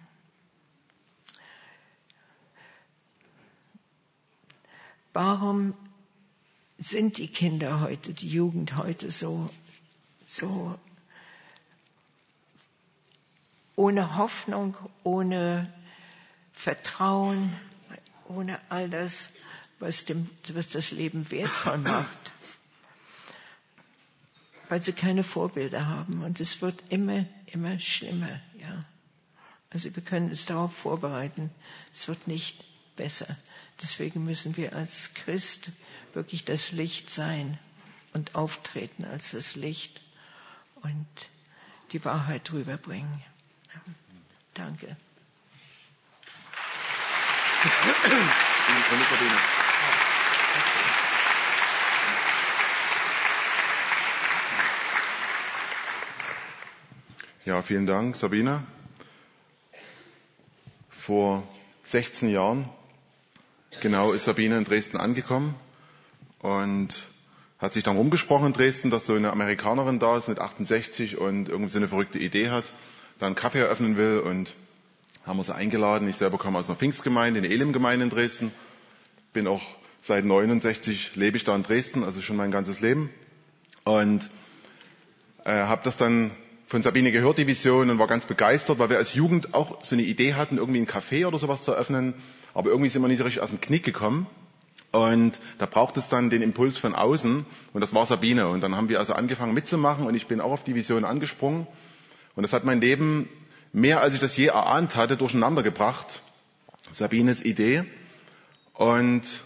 warum sind die Kinder heute, die Jugend heute so, so ohne Hoffnung, ohne Vertrauen, ohne all das, was, dem, was das Leben wertvoll macht? Weil sie keine Vorbilder haben und es wird immer, immer schlimmer, ja. Also wir können uns darauf vorbereiten, es wird nicht besser. Deswegen müssen wir als Christ wirklich das Licht sein und auftreten als das Licht und die Wahrheit rüberbringen. Ja. Danke. Ja, vielen Dank, Sabine. Vor sechzehn Jahren genau ist Sabine in Dresden angekommen und hat sich dann rumgesprochen in Dresden, dass so eine Amerikanerin da ist mit achtundsechzig und irgendwie so eine verrückte Idee hat, da einen Kaffee eröffnen will, und haben wir sie eingeladen. Ich selber komme aus einer Pfingstgemeinde, eine Elim-Gemeinde in Dresden. Bin auch seit neunundsechzig lebe ich da in Dresden, also schon mein ganzes Leben. Und äh, habe das dann von Sabine gehört, die Vision, und war ganz begeistert, weil wir als Jugend auch so eine Idee hatten, irgendwie ein Café oder sowas zu eröffnen. Aber irgendwie sind wir nicht so richtig aus dem Knick gekommen. Und da braucht es dann den Impuls von außen, und das war Sabine. Und dann haben wir also angefangen mitzumachen, und ich bin auch auf die Vision angesprungen. Und das hat mein Leben mehr, als ich das je erahnt hatte, durcheinander gebracht. Sabines Idee. Und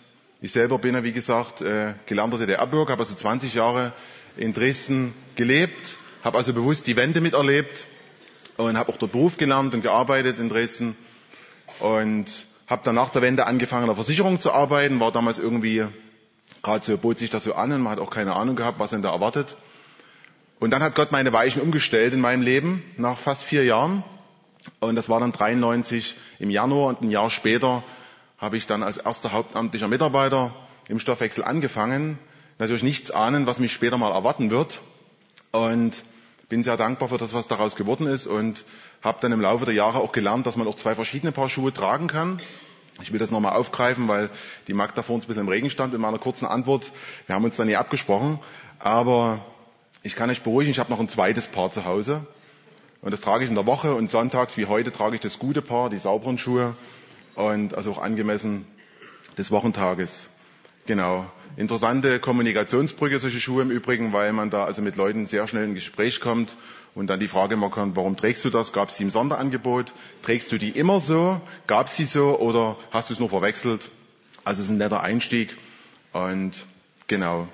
Ich selber bin ja, wie gesagt, gelernter D D R-Bürger, habe also zwanzig Jahre in Dresden gelebt, habe also bewusst die Wende miterlebt und habe auch dort Beruf gelernt und gearbeitet in Dresden und habe dann nach der Wende angefangen, in der Versicherung zu arbeiten, war damals irgendwie, gerade so bot sich das so an und man hat auch keine Ahnung gehabt, was ihn da erwartet. Und dann hat Gott meine Weichen umgestellt in meinem Leben, nach fast vier Jahren. Und das war dann dreiundneunzig im Januar und ein Jahr später habe ich dann als erster hauptamtlicher Mitarbeiter im Stoffwechsel angefangen. Natürlich nichts ahnen, was mich später mal erwarten wird. Und bin sehr dankbar für das, was daraus geworden ist und habe dann im Laufe der Jahre auch gelernt, dass man auch zwei verschiedene Paar Schuhe tragen kann. Ich will das nochmal aufgreifen, weil die Magda vor uns ein bisschen im Regen stand in meiner kurzen Antwort. Wir haben uns dann nie abgesprochen, aber ich kann euch beruhigen, ich habe noch ein zweites Paar zu Hause und das trage ich in der Woche und sonntags wie heute trage ich das gute Paar, die sauberen Schuhe und also auch angemessen des Wochentages. Genau. Interessante Kommunikationsbrücke, solche Schuhe im Übrigen, weil man da also mit Leuten sehr schnell in Gespräch kommt und dann die Frage immer kommt, warum trägst du das? Gab es die im Sonderangebot? Trägst du die immer so? Gab es sie so oder hast du es nur verwechselt? Also es ist ein netter Einstieg und genau.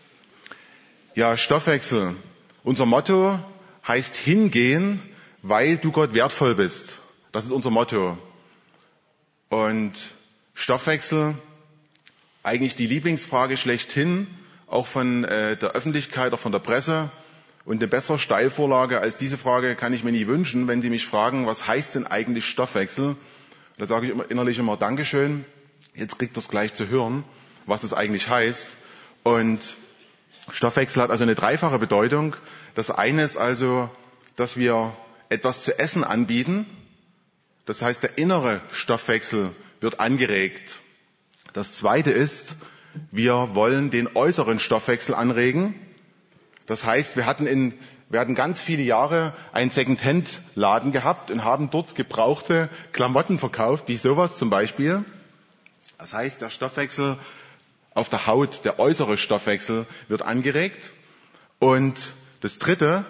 Ja, Stoffwechsel. Unser Motto heißt hingehen, weil du Gott wertvoll bist. Das ist unser Motto. Und Stoffwechsel, eigentlich die Lieblingsfrage schlechthin, auch von äh, der Öffentlichkeit, auch von der Presse. Und eine bessere Steilvorlage als diese Frage kann ich mir nie wünschen, wenn die mich fragen, was heißt denn eigentlich Stoffwechsel? Da sage ich immer, innerlich immer Dankeschön. Jetzt kriegt ihr es gleich zu hören, was es eigentlich heißt. Und Stoffwechsel hat also eine dreifache Bedeutung. Das eine ist also, dass wir etwas zu essen anbieten. Das heißt, der innere Stoffwechsel wird angeregt. Das zweite ist, wir wollen den äußeren Stoffwechsel anregen. Das heißt, wir hatten, in, wir hatten ganz viele Jahre einen Second-Hand-Laden gehabt und haben dort gebrauchte Klamotten verkauft, wie sowas zum Beispiel. Das heißt, der Stoffwechsel auf der Haut, der äußere Stoffwechsel wird angeregt. Und das dritte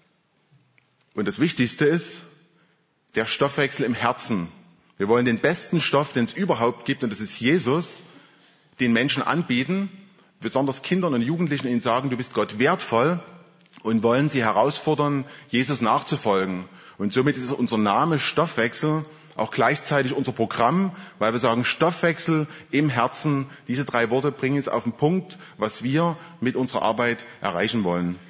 und das Wichtigste ist, der Stoffwechsel im Herzen. Wir wollen den besten Stoff, den es überhaupt gibt, und das ist Jesus, den Menschen anbieten, besonders Kindern und Jugendlichen, ihnen sagen, du bist Gott wertvoll und wollen sie herausfordern, Jesus nachzufolgen. Und somit ist unser Name Stoffwechsel auch gleichzeitig unser Programm, weil wir sagen, Stoffwechsel im Herzen, diese drei Worte bringen jetzt auf den Punkt, was wir mit unserer Arbeit erreichen wollen.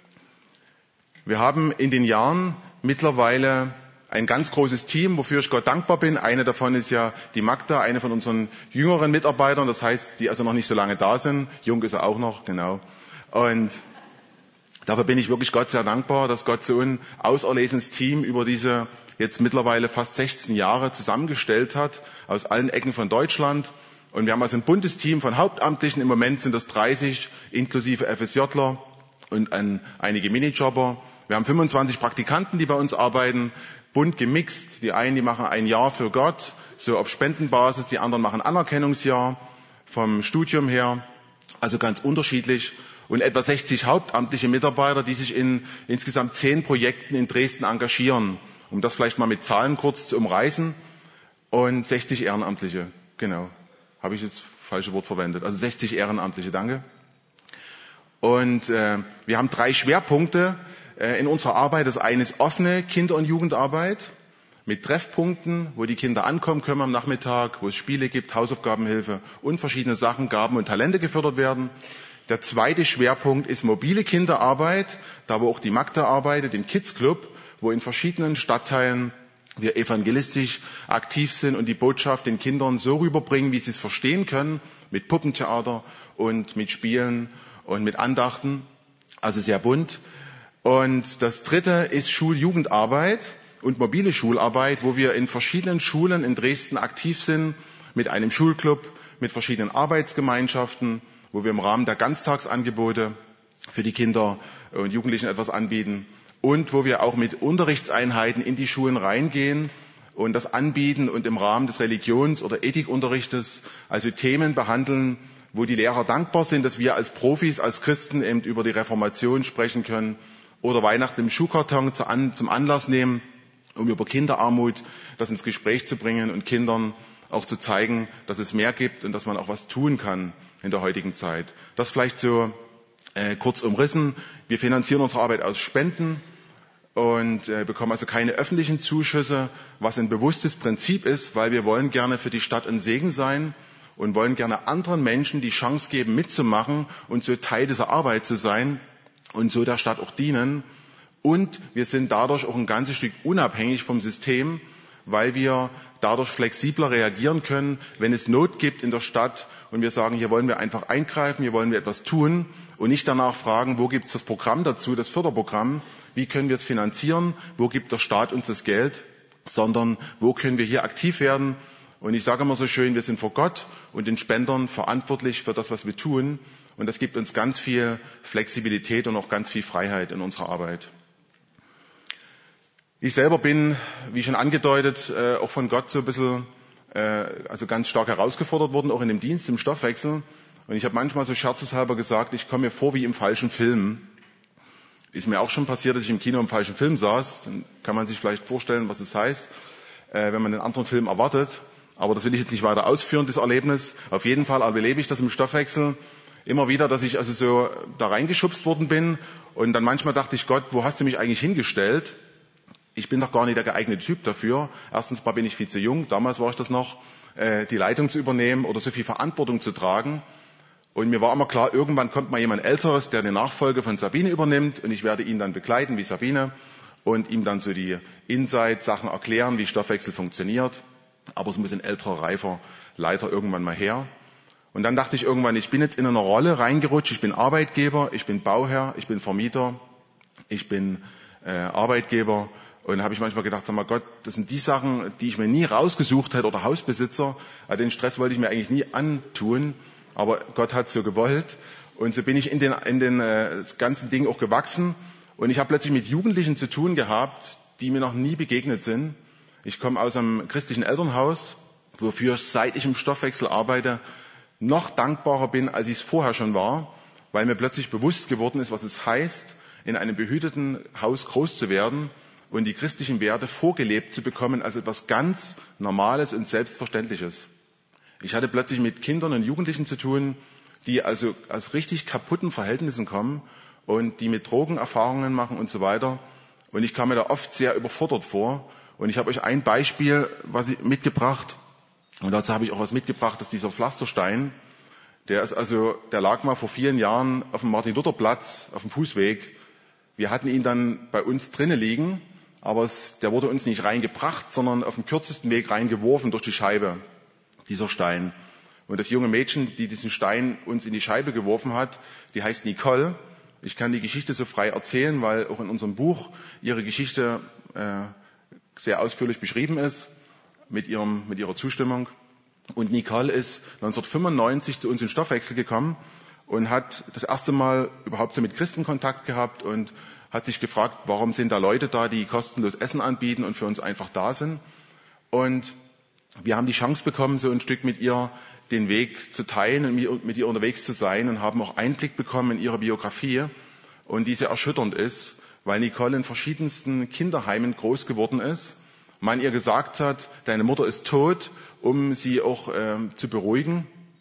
Wir haben in den Jahren mittlerweile ein ganz großes Team, wofür ich Gott dankbar bin. Eine davon ist ja die Magda, eine von unseren jüngeren Mitarbeitern, das heißt, die also noch nicht so lange da sind. Jung ist er auch noch, genau. Und dafür bin ich wirklich Gott sehr dankbar, dass Gott so ein auserlesenes Team über diese jetzt mittlerweile fast sechzehn Jahre zusammengestellt hat, aus allen Ecken von Deutschland. Und wir haben also ein buntes Team von Hauptamtlichen. Im Moment sind das dreißig, inklusive FSJler und ein, einige Minijobber. Wir haben fünfundzwanzig Praktikanten, die bei uns arbeiten, bunt gemixt. Die einen, die machen ein Jahr für Gott, so auf Spendenbasis. Die anderen machen Anerkennungsjahr vom Studium her. Also ganz unterschiedlich. Und etwa sechzig hauptamtliche Mitarbeiter, die sich in insgesamt zehn Projekten in Dresden engagieren. Um das vielleicht mal mit Zahlen kurz zu umreißen. Und sechzig Ehrenamtliche. Genau. Habe ich jetzt falsche Wort verwendet. Also sechzig Ehrenamtliche, danke. Und äh, wir haben drei Schwerpunkte äh, in unserer Arbeit. Das eine ist offene Kinder- und Jugendarbeit mit Treffpunkten, wo die Kinder ankommen können am Nachmittag, wo es Spiele gibt, Hausaufgabenhilfe und verschiedene Sachen, Gaben und Talente gefördert werden. Der zweite Schwerpunkt ist mobile Kinderarbeit, da wo auch die Magda arbeitet, im Kids Club, wo in verschiedenen Stadtteilen wir evangelistisch aktiv sind und die Botschaft den Kindern so rüberbringen, wie sie es verstehen können, mit Puppentheater und mit Spielen und mit Andachten, also sehr bunt. Und das dritte ist Schul-Jugendarbeit und mobile Schularbeit, wo wir in verschiedenen Schulen in Dresden aktiv sind, mit einem Schulclub, mit verschiedenen Arbeitsgemeinschaften, wo wir im Rahmen der Ganztagsangebote für die Kinder und Jugendlichen etwas anbieten und wo wir auch mit Unterrichtseinheiten in die Schulen reingehen und das anbieten und im Rahmen des Religions- oder Ethikunterrichtes also Themen behandeln, wo die Lehrer dankbar sind, dass wir als Profis, als Christen eben über die Reformation sprechen können oder Weihnachten im Schuhkarton zum Anlass nehmen, um über Kinderarmut das ins Gespräch zu bringen und Kindern auch zu zeigen, dass es mehr gibt und dass man auch was tun kann in der heutigen Zeit. Das vielleicht so äh, kurz umrissen. Wir finanzieren unsere Arbeit aus Spenden und äh, bekommen also keine öffentlichen Zuschüsse, was ein bewusstes Prinzip ist, weil wir wollen gerne für die Stadt ein Segen sein und wollen gerne anderen Menschen die Chance geben, mitzumachen und so Teil dieser Arbeit zu sein und so der Stadt auch dienen. Und wir sind dadurch auch ein ganzes Stück unabhängig vom System, weil wir dadurch flexibler reagieren können, wenn es Not gibt in der Stadt und wir sagen, hier wollen wir einfach eingreifen, hier wollen wir etwas tun und nicht danach fragen, wo gibt es das Programm dazu, das Förderprogramm, wie können wir es finanzieren, wo gibt der Staat uns das Geld, sondern wo können wir hier aktiv werden. Und ich sage immer so schön, wir sind vor Gott und den Spendern verantwortlich für das, was wir tun. Und das gibt uns ganz viel Flexibilität und auch ganz viel Freiheit in unserer Arbeit. Ich selber bin, wie schon angedeutet, auch von Gott so ein bisschen, also ganz stark herausgefordert worden, auch in dem Dienst, im Stoffwechsel. Und ich habe manchmal so scherzeshalber gesagt, ich komme mir vor wie im falschen Film. Ist mir auch schon passiert, dass ich im Kino im falschen Film saß. Dann kann man sich vielleicht vorstellen, was es heißt, wenn man einen anderen Film erwartet. Aber das will ich jetzt nicht weiter ausführen, das Erlebnis. Auf jeden Fall erlebe ich das im Stoffwechsel immer wieder, dass ich also so da reingeschubst worden bin. Und dann manchmal dachte ich, Gott, wo hast du mich eigentlich hingestellt? Ich bin doch gar nicht der geeignete Typ dafür. Erstens mal bin ich viel zu jung. Damals war ich das noch, die Leitung zu übernehmen oder so viel Verantwortung zu tragen. Und mir war immer klar, irgendwann kommt mal jemand Älteres, der eine Nachfolge von Sabine übernimmt. Und ich werde ihn dann begleiten wie Sabine und ihm dann so die Inside-Sachen erklären, wie Stoffwechsel funktioniert. Aber es muss ein älterer, reifer Leiter irgendwann mal her. Und dann dachte ich irgendwann, ich bin jetzt in eine Rolle reingerutscht. Ich bin Arbeitgeber, ich bin Bauherr, ich bin Vermieter, ich bin äh, Arbeitgeber. Und da habe ich manchmal gedacht, sag mal Gott, das sind die Sachen, die ich mir nie rausgesucht hätte, oder Hausbesitzer. Also den Stress wollte ich mir eigentlich nie antun. Aber Gott hat es so gewollt. Und so bin ich in den, in den äh, ganzen Dingen auch gewachsen. Und ich habe plötzlich mit Jugendlichen zu tun gehabt, die mir noch nie begegnet sind. Ich komme aus einem christlichen Elternhaus, wofür ich, seit ich im Stoffwechsel arbeite, noch dankbarer bin, als ich es vorher schon war, weil mir plötzlich bewusst geworden ist, was es heißt, in einem behüteten Haus groß zu werden und die christlichen Werte vorgelebt zu bekommen als etwas ganz Normales und Selbstverständliches. Ich hatte plötzlich mit Kindern und Jugendlichen zu tun, die also aus richtig kaputten Verhältnissen kommen und die mit Drogenerfahrungen machen und so weiter. Und ich kam mir da oft sehr überfordert vor. Und ich habe euch ein Beispiel was ich mitgebracht. Und dazu habe ich auch was mitgebracht, dass dieser Pflasterstein, der ist also, der lag mal vor vielen Jahren auf dem Martin-Luther-Platz, auf dem Fußweg. Wir hatten ihn dann bei uns drinnen liegen, aber es, der wurde uns nicht reingebracht, sondern auf dem kürzesten Weg reingeworfen durch die Scheibe, dieser Stein. Und das junge Mädchen, die diesen Stein uns in die Scheibe geworfen hat, die heißt Nicole. Ich kann die Geschichte so frei erzählen, weil auch in unserem Buch ihre Geschichte äh, sehr ausführlich beschrieben ist, mit, ihrem, mit ihrer Zustimmung. Und Nicole ist neunzehnhundertfünfundneunzig zu uns in Stoffwechsel gekommen und hat das erste Mal überhaupt so mit Christen Kontakt gehabt und hat sich gefragt, warum sind da Leute da, die kostenlos Essen anbieten und für uns einfach da sind. Und wir haben die Chance bekommen, so ein Stück mit ihr den Weg zu teilen und mit ihr unterwegs zu sein und haben auch Einblick bekommen in ihre Biografie und die sehr erschütternd ist, weil Nicole in verschiedensten Kinderheimen groß geworden ist. Man ihr gesagt hat, deine Mutter ist tot, um sie auch äh, zu beruhigen,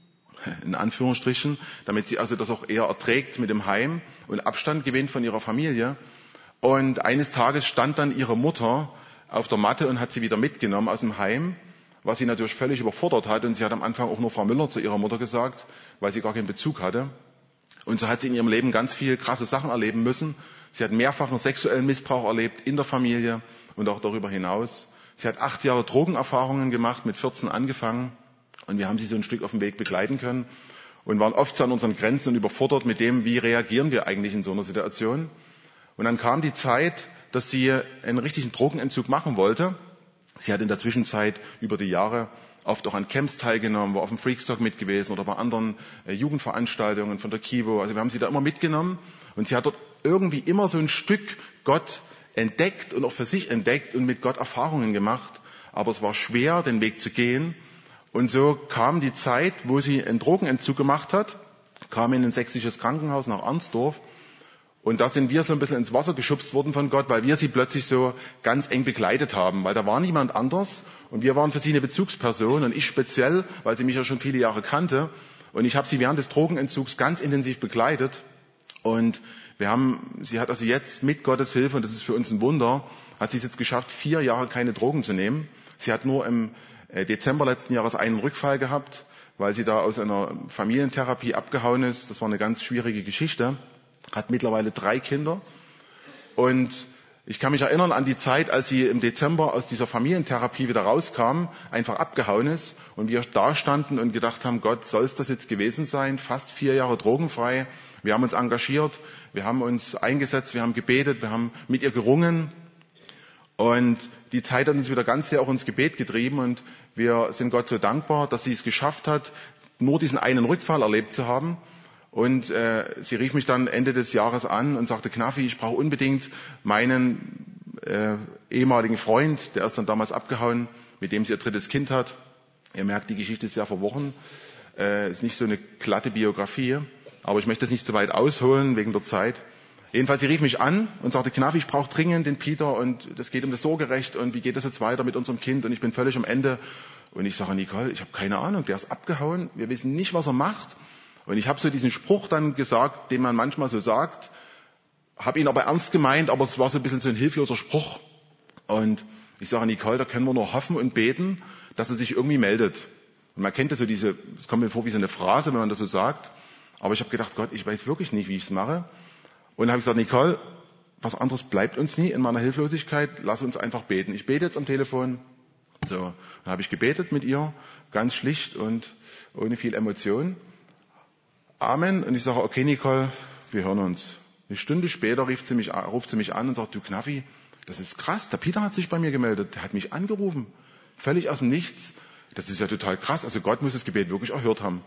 in Anführungsstrichen, damit sie also das auch eher erträgt mit dem Heim und Abstand gewinnt von ihrer Familie. Und eines Tages stand dann ihre Mutter auf der Matte und hat sie wieder mitgenommen aus dem Heim, was sie natürlich völlig überfordert hat. Und sie hat am Anfang auch nur Frau Müller zu ihrer Mutter gesagt, weil sie gar keinen Bezug hatte. Und so hat sie in ihrem Leben ganz viel krasse Sachen erleben müssen. Sie hat mehrfachen sexuellen Missbrauch erlebt in der Familie und auch darüber hinaus. Sie hat acht Jahre Drogenerfahrungen gemacht, mit vierzehn angefangen. Und wir haben sie so ein Stück auf dem Weg begleiten können und waren oft so an unseren Grenzen und überfordert mit dem, wie reagieren wir eigentlich in so einer Situation. Und dann kam die Zeit, dass sie einen richtigen Drogenentzug machen wollte. Sie hat in der Zwischenzeit über die Jahre oft auch an Camps teilgenommen, war auf dem Freakstock mit gewesen oder bei anderen äh, Jugendveranstaltungen von der Kivo. Also wir haben sie da immer mitgenommen und sie hat dort irgendwie immer so ein Stück Gott entdeckt und auch für sich entdeckt und mit Gott Erfahrungen gemacht. Aber es war schwer, den Weg zu gehen. Und so kam die Zeit, wo sie einen Drogenentzug gemacht hat, kam in ein sächsisches Krankenhaus nach Arnsdorf Und da sind wir so ein bisschen ins Wasser geschubst worden von Gott, weil wir sie plötzlich so ganz eng begleitet haben, weil da war niemand anders und wir waren für sie eine Bezugsperson und ich speziell, weil sie mich ja schon viele Jahre kannte und ich habe sie während des Drogenentzugs ganz intensiv begleitet und wir haben, sie hat also jetzt mit Gottes Hilfe, und das ist für uns ein Wunder, hat sie es jetzt geschafft, vier Jahre keine Drogen zu nehmen. Sie hat nur im Dezember letzten Jahres einen Rückfall gehabt, weil sie da aus einer Familientherapie abgehauen ist. Das war eine ganz schwierige Geschichte. Hat mittlerweile drei Kinder. Und ich kann mich erinnern an die Zeit, als sie im Dezember aus dieser Familientherapie wieder rauskam, einfach abgehauen ist und wir da standen und gedacht haben, Gott, soll es das jetzt gewesen sein? Fast vier Jahre drogenfrei. Wir haben uns engagiert, wir haben uns eingesetzt, wir haben gebetet, wir haben mit ihr gerungen. Und die Zeit hat uns wieder ganz sehr auch ins Gebet getrieben und wir sind Gott so dankbar, dass sie es geschafft hat, nur diesen einen Rückfall erlebt zu haben. Und äh, sie rief mich dann Ende des Jahres an und sagte, Knaffi, ich brauche unbedingt meinen äh, ehemaligen Freund, der ist dann damals abgehauen, mit dem sie ihr drittes Kind hat. Ihr merkt, die Geschichte ist sehr verworren, äh, ist nicht so eine glatte Biografie, aber ich möchte das nicht zu weit ausholen wegen der Zeit. Jedenfalls, sie rief mich an und sagte, Knaffi, ich brauche dringend den Peter und das geht um das Sorgerecht und wie geht das jetzt weiter mit unserem Kind und ich bin völlig am Ende. Und ich sage, Nicole, ich habe keine Ahnung, der ist abgehauen, wir wissen nicht, was er macht. Und ich habe so diesen Spruch dann gesagt, den man manchmal so sagt, habe ihn aber ernst gemeint, aber es war so ein bisschen so ein hilfloser Spruch. Und ich sage, Nicole, da können wir nur hoffen und beten, dass er sich irgendwie meldet. Und man kennt das so diese, es kommt mir vor wie so eine Phrase, wenn man das so sagt. Aber ich habe gedacht, Gott, ich weiß wirklich nicht, wie ich es mache. Und dann habe ich gesagt, Nicole, was anderes bleibt uns nie in meiner Hilflosigkeit, lass uns einfach beten. Ich bete jetzt am Telefon. So, dann habe ich gebetet mit ihr, ganz schlicht und ohne viel Emotion. Amen. Und ich sage, okay, Nicole, wir hören uns. Eine Stunde später ruft sie mich, ruft sie mich an und sagt, du Knaffi, das ist krass, der Peter hat sich bei mir gemeldet, der hat mich angerufen, völlig aus dem Nichts. Das ist ja total krass, also Gott muss das Gebet wirklich erhört haben.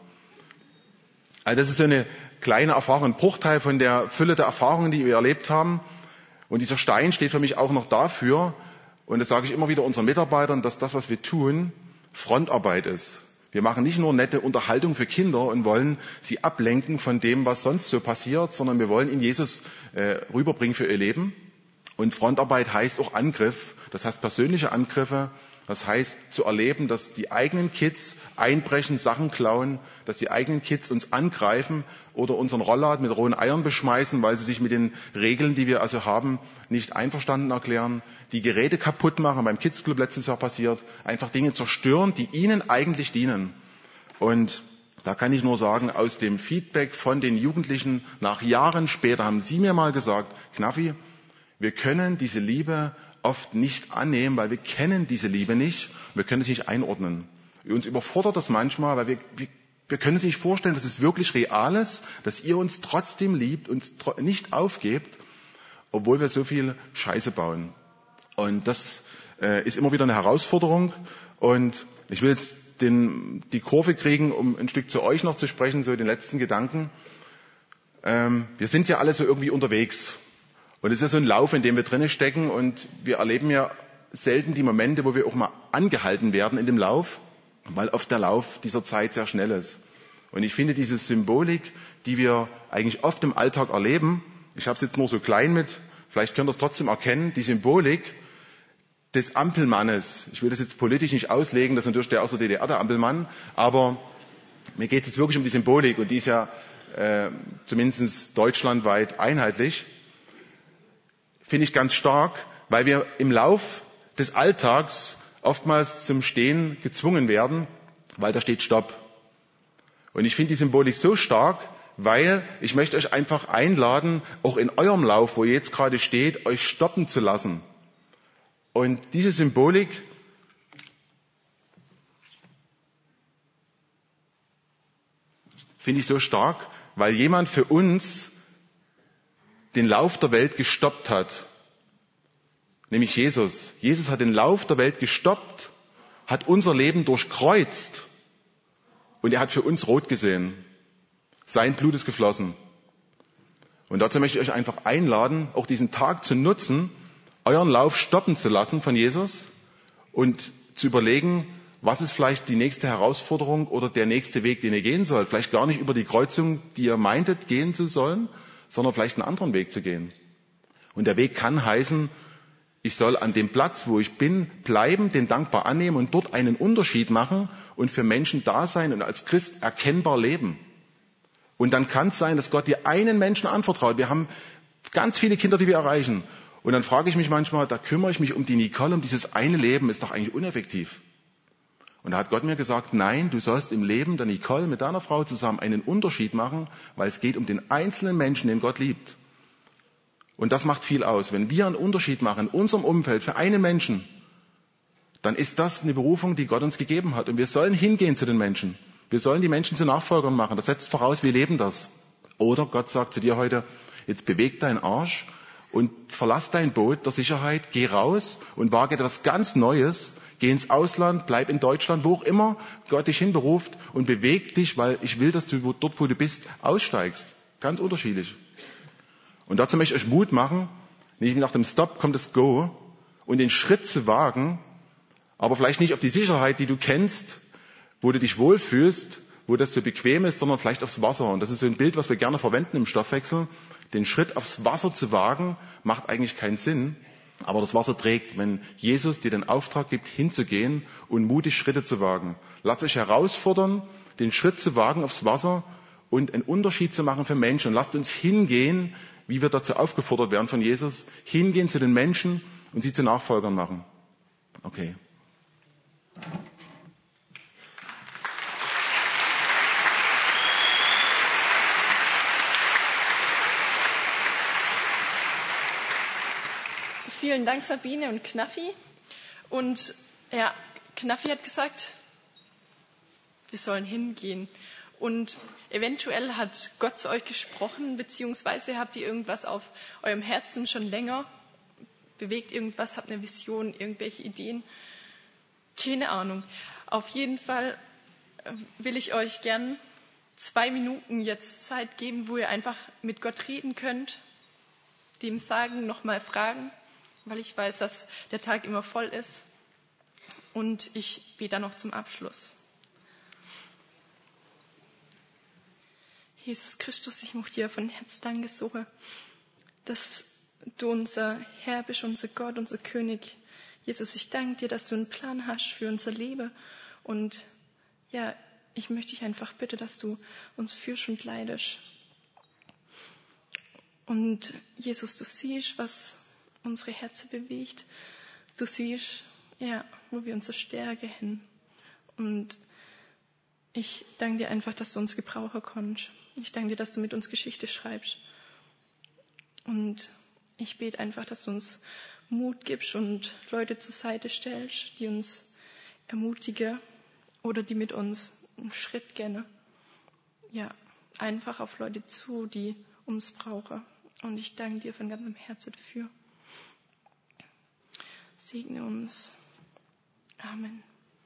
Also das ist so eine kleine Erfahrung, ein Bruchteil von der Fülle der Erfahrungen, die wir erlebt haben. Und dieser Stein steht für mich auch noch dafür, und das sage ich immer wieder unseren Mitarbeitern, dass das, was wir tun, Frontarbeit ist. Wir machen nicht nur nette Unterhaltung für Kinder und wollen sie ablenken von dem, was sonst so passiert, sondern wir wollen ihnen Jesus äh, rüberbringen für ihr Leben. Und Frontarbeit heißt auch Angriff, das heißt persönliche Angriffe, das heißt zu erleben, dass die eigenen Kids einbrechen, Sachen klauen, dass die eigenen Kids uns angreifen oder unseren Rollladen mit rohen Eiern beschmeißen, weil sie sich mit den Regeln, die wir also haben, nicht einverstanden erklären, die Geräte kaputt machen, beim Kids Club letztes Jahr passiert, einfach Dinge zerstören, die ihnen eigentlich dienen. Und da kann ich nur sagen, aus dem Feedback von den Jugendlichen nach Jahren später haben sie mir mal gesagt, Knaffi, wir können diese Liebe oft nicht annehmen, weil wir kennen diese Liebe nicht, wir können es nicht einordnen. Uns überfordert das manchmal, weil wir, wir, wir können uns nicht vorstellen, dass es wirklich real ist, dass ihr uns trotzdem liebt, uns tro- nicht aufgebt, obwohl wir so viel Scheiße bauen. Und das äh, ist immer wieder eine Herausforderung. Und ich will jetzt den, die Kurve kriegen, um ein Stück zu euch noch zu sprechen, so den letzten Gedanken. Ähm, wir sind ja alle so irgendwie unterwegs. Und es ist so ein Lauf, in dem wir drinnen stecken. Und wir erleben ja selten die Momente, wo wir auch mal angehalten werden in dem Lauf, weil oft der Lauf dieser Zeit sehr schnell ist. Und ich finde diese Symbolik, die wir eigentlich oft im Alltag erleben, ich habe es jetzt nur so klein mit, vielleicht könnt ihr es trotzdem erkennen, die Symbolik des Ampelmannes. Ich will das jetzt politisch nicht auslegen, das ist natürlich der aus der D D R, der Ampelmann, aber mir geht es jetzt wirklich um die Symbolik und die ist ja äh, zumindest deutschlandweit einheitlich. Finde ich ganz stark, weil wir im Lauf des Alltags oftmals zum Stehen gezwungen werden, weil da steht Stopp. Und ich finde die Symbolik so stark, weil ich möchte euch einfach einladen, auch in eurem Lauf, wo ihr jetzt gerade steht, euch stoppen zu lassen. Und diese Symbolik finde ich so stark, weil jemand für uns den Lauf der Welt gestoppt hat, nämlich Jesus. Jesus hat den Lauf der Welt gestoppt, hat unser Leben durchkreuzt und er hat für uns rot gesehen. Sein Blut ist geflossen. Und dazu möchte ich euch einfach einladen, auch diesen Tag zu nutzen, euren Lauf stoppen zu lassen von Jesus und zu überlegen, was ist vielleicht die nächste Herausforderung oder der nächste Weg, den ihr gehen sollt. Vielleicht gar nicht über die Kreuzung, die ihr meintet, gehen zu sollen, sondern vielleicht einen anderen Weg zu gehen. Und der Weg kann heißen, ich soll an dem Platz, wo ich bin, bleiben, den dankbar annehmen und dort einen Unterschied machen und für Menschen da sein und als Christ erkennbar leben. Und dann kann es sein, dass Gott dir einen Menschen anvertraut. Wir haben ganz viele Kinder, die wir erreichen. Und dann frage ich mich manchmal, da kümmere ich mich um die Nicole, um dieses eine Leben, ist doch eigentlich uneffektiv. Und da hat Gott mir gesagt, nein, du sollst im Leben der Nicole mit deiner Frau zusammen einen Unterschied machen, weil es geht um den einzelnen Menschen, den Gott liebt. Und das macht viel aus. Wenn wir einen Unterschied machen in unserem Umfeld für einen Menschen, dann ist das eine Berufung, die Gott uns gegeben hat. Und wir sollen hingehen zu den Menschen. Wir sollen die Menschen zu Nachfolgern machen. Das setzt voraus, wir leben das. Oder Gott sagt zu dir heute, jetzt beweg deinen Arsch und verlass dein Boot der Sicherheit, geh raus und wage etwas ganz Neues. Geh ins Ausland, bleib in Deutschland, wo auch immer Gott dich hinberuft und beweg dich, weil ich will, dass du dort, wo du bist, aussteigst. Ganz unterschiedlich. Und dazu möchte ich euch Mut machen, nicht nach dem Stop kommt das Go und den Schritt zu wagen, aber vielleicht nicht auf die Sicherheit, die du kennst, wo du dich wohlfühlst, wo das so bequem ist, sondern vielleicht aufs Wasser. Und das ist so ein Bild, was wir gerne verwenden im Stoffwechsel. Den Schritt aufs Wasser zu wagen, macht eigentlich keinen Sinn. Aber das Wasser trägt, wenn Jesus dir den Auftrag gibt, hinzugehen und mutig Schritte zu wagen. Lasst euch herausfordern, den Schritt zu wagen aufs Wasser und einen Unterschied zu machen für Menschen. Und lasst uns hingehen, wie wir dazu aufgefordert werden von Jesus, hingehen zu den Menschen und sie zu Nachfolgern machen. Okay. Vielen Dank, Sabine und Knaffi. Und ja, Knaffi hat gesagt, wir sollen hingehen. Und eventuell hat Gott zu euch gesprochen, beziehungsweise habt ihr irgendwas auf eurem Herzen schon länger, bewegt irgendwas, habt eine Vision, irgendwelche Ideen. Keine Ahnung. Auf jeden Fall will ich euch gern zwei Minuten jetzt Zeit geben, wo ihr einfach mit Gott reden könnt, dem sagen, nochmal fragen, weil ich weiß, dass der Tag immer voll ist. Und ich bete dann noch zum Abschluss. Jesus Christus, ich möchte dir von Herzen Danke suchen, dass du unser Herr bist, unser Gott, unser König. Jesus, ich danke dir, dass du einen Plan hast für unser Leben. Und ja, ich möchte dich einfach bitten, dass du uns führst und leidest. Und Jesus, du siehst, was unsere Herzen bewegt. Du siehst, ja, wo wir unsere Stärke hin. Und ich danke dir einfach, dass du uns gebrauchen konntest. Ich danke dir, dass du mit uns Geschichte schreibst. Und ich bete einfach, dass du uns Mut gibst und Leute zur Seite stellst, die uns ermutigen oder die mit uns einen Schritt gehen. Ja, einfach auf Leute zu, die uns brauchen. Und ich danke dir von ganzem Herzen dafür. Segne uns. Amen.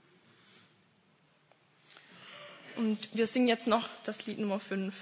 Und wir singen jetzt noch das Lied Nummer fünf.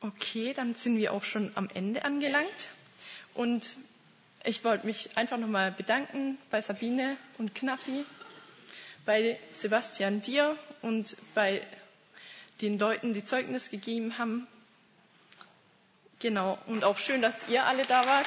Okay, dann sind wir auch schon am Ende angelangt. Und ich wollte mich einfach nochmal bedanken bei Sabine und Knaffi, bei Sebastian dir und bei den Leuten, die Zeugnis gegeben haben. Genau, und auch schön, dass ihr alle da wart.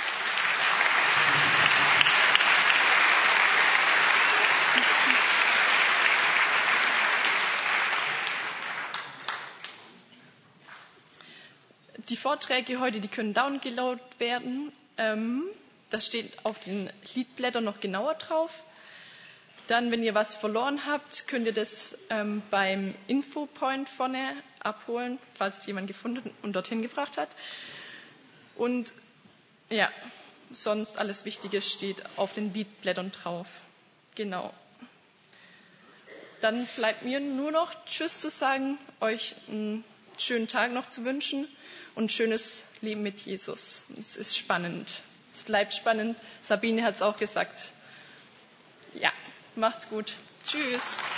Die Vorträge heute, die können downgeloadet werden. Ähm, das steht auf den Liedblättern noch genauer drauf. Dann, wenn ihr was verloren habt, könnt ihr das ähm, beim Infopoint vorne abholen, falls es jemand gefunden und dorthin gebracht hat. Und ja, sonst alles Wichtige steht auf den Liedblättern drauf. Genau. Dann bleibt mir nur noch Tschüss zu sagen, euch einen schönen Tag noch zu wünschen und ein schönes Leben mit Jesus. Es ist spannend. Es bleibt spannend. Sabine hat es auch gesagt. Ja, macht's gut. Tschüss.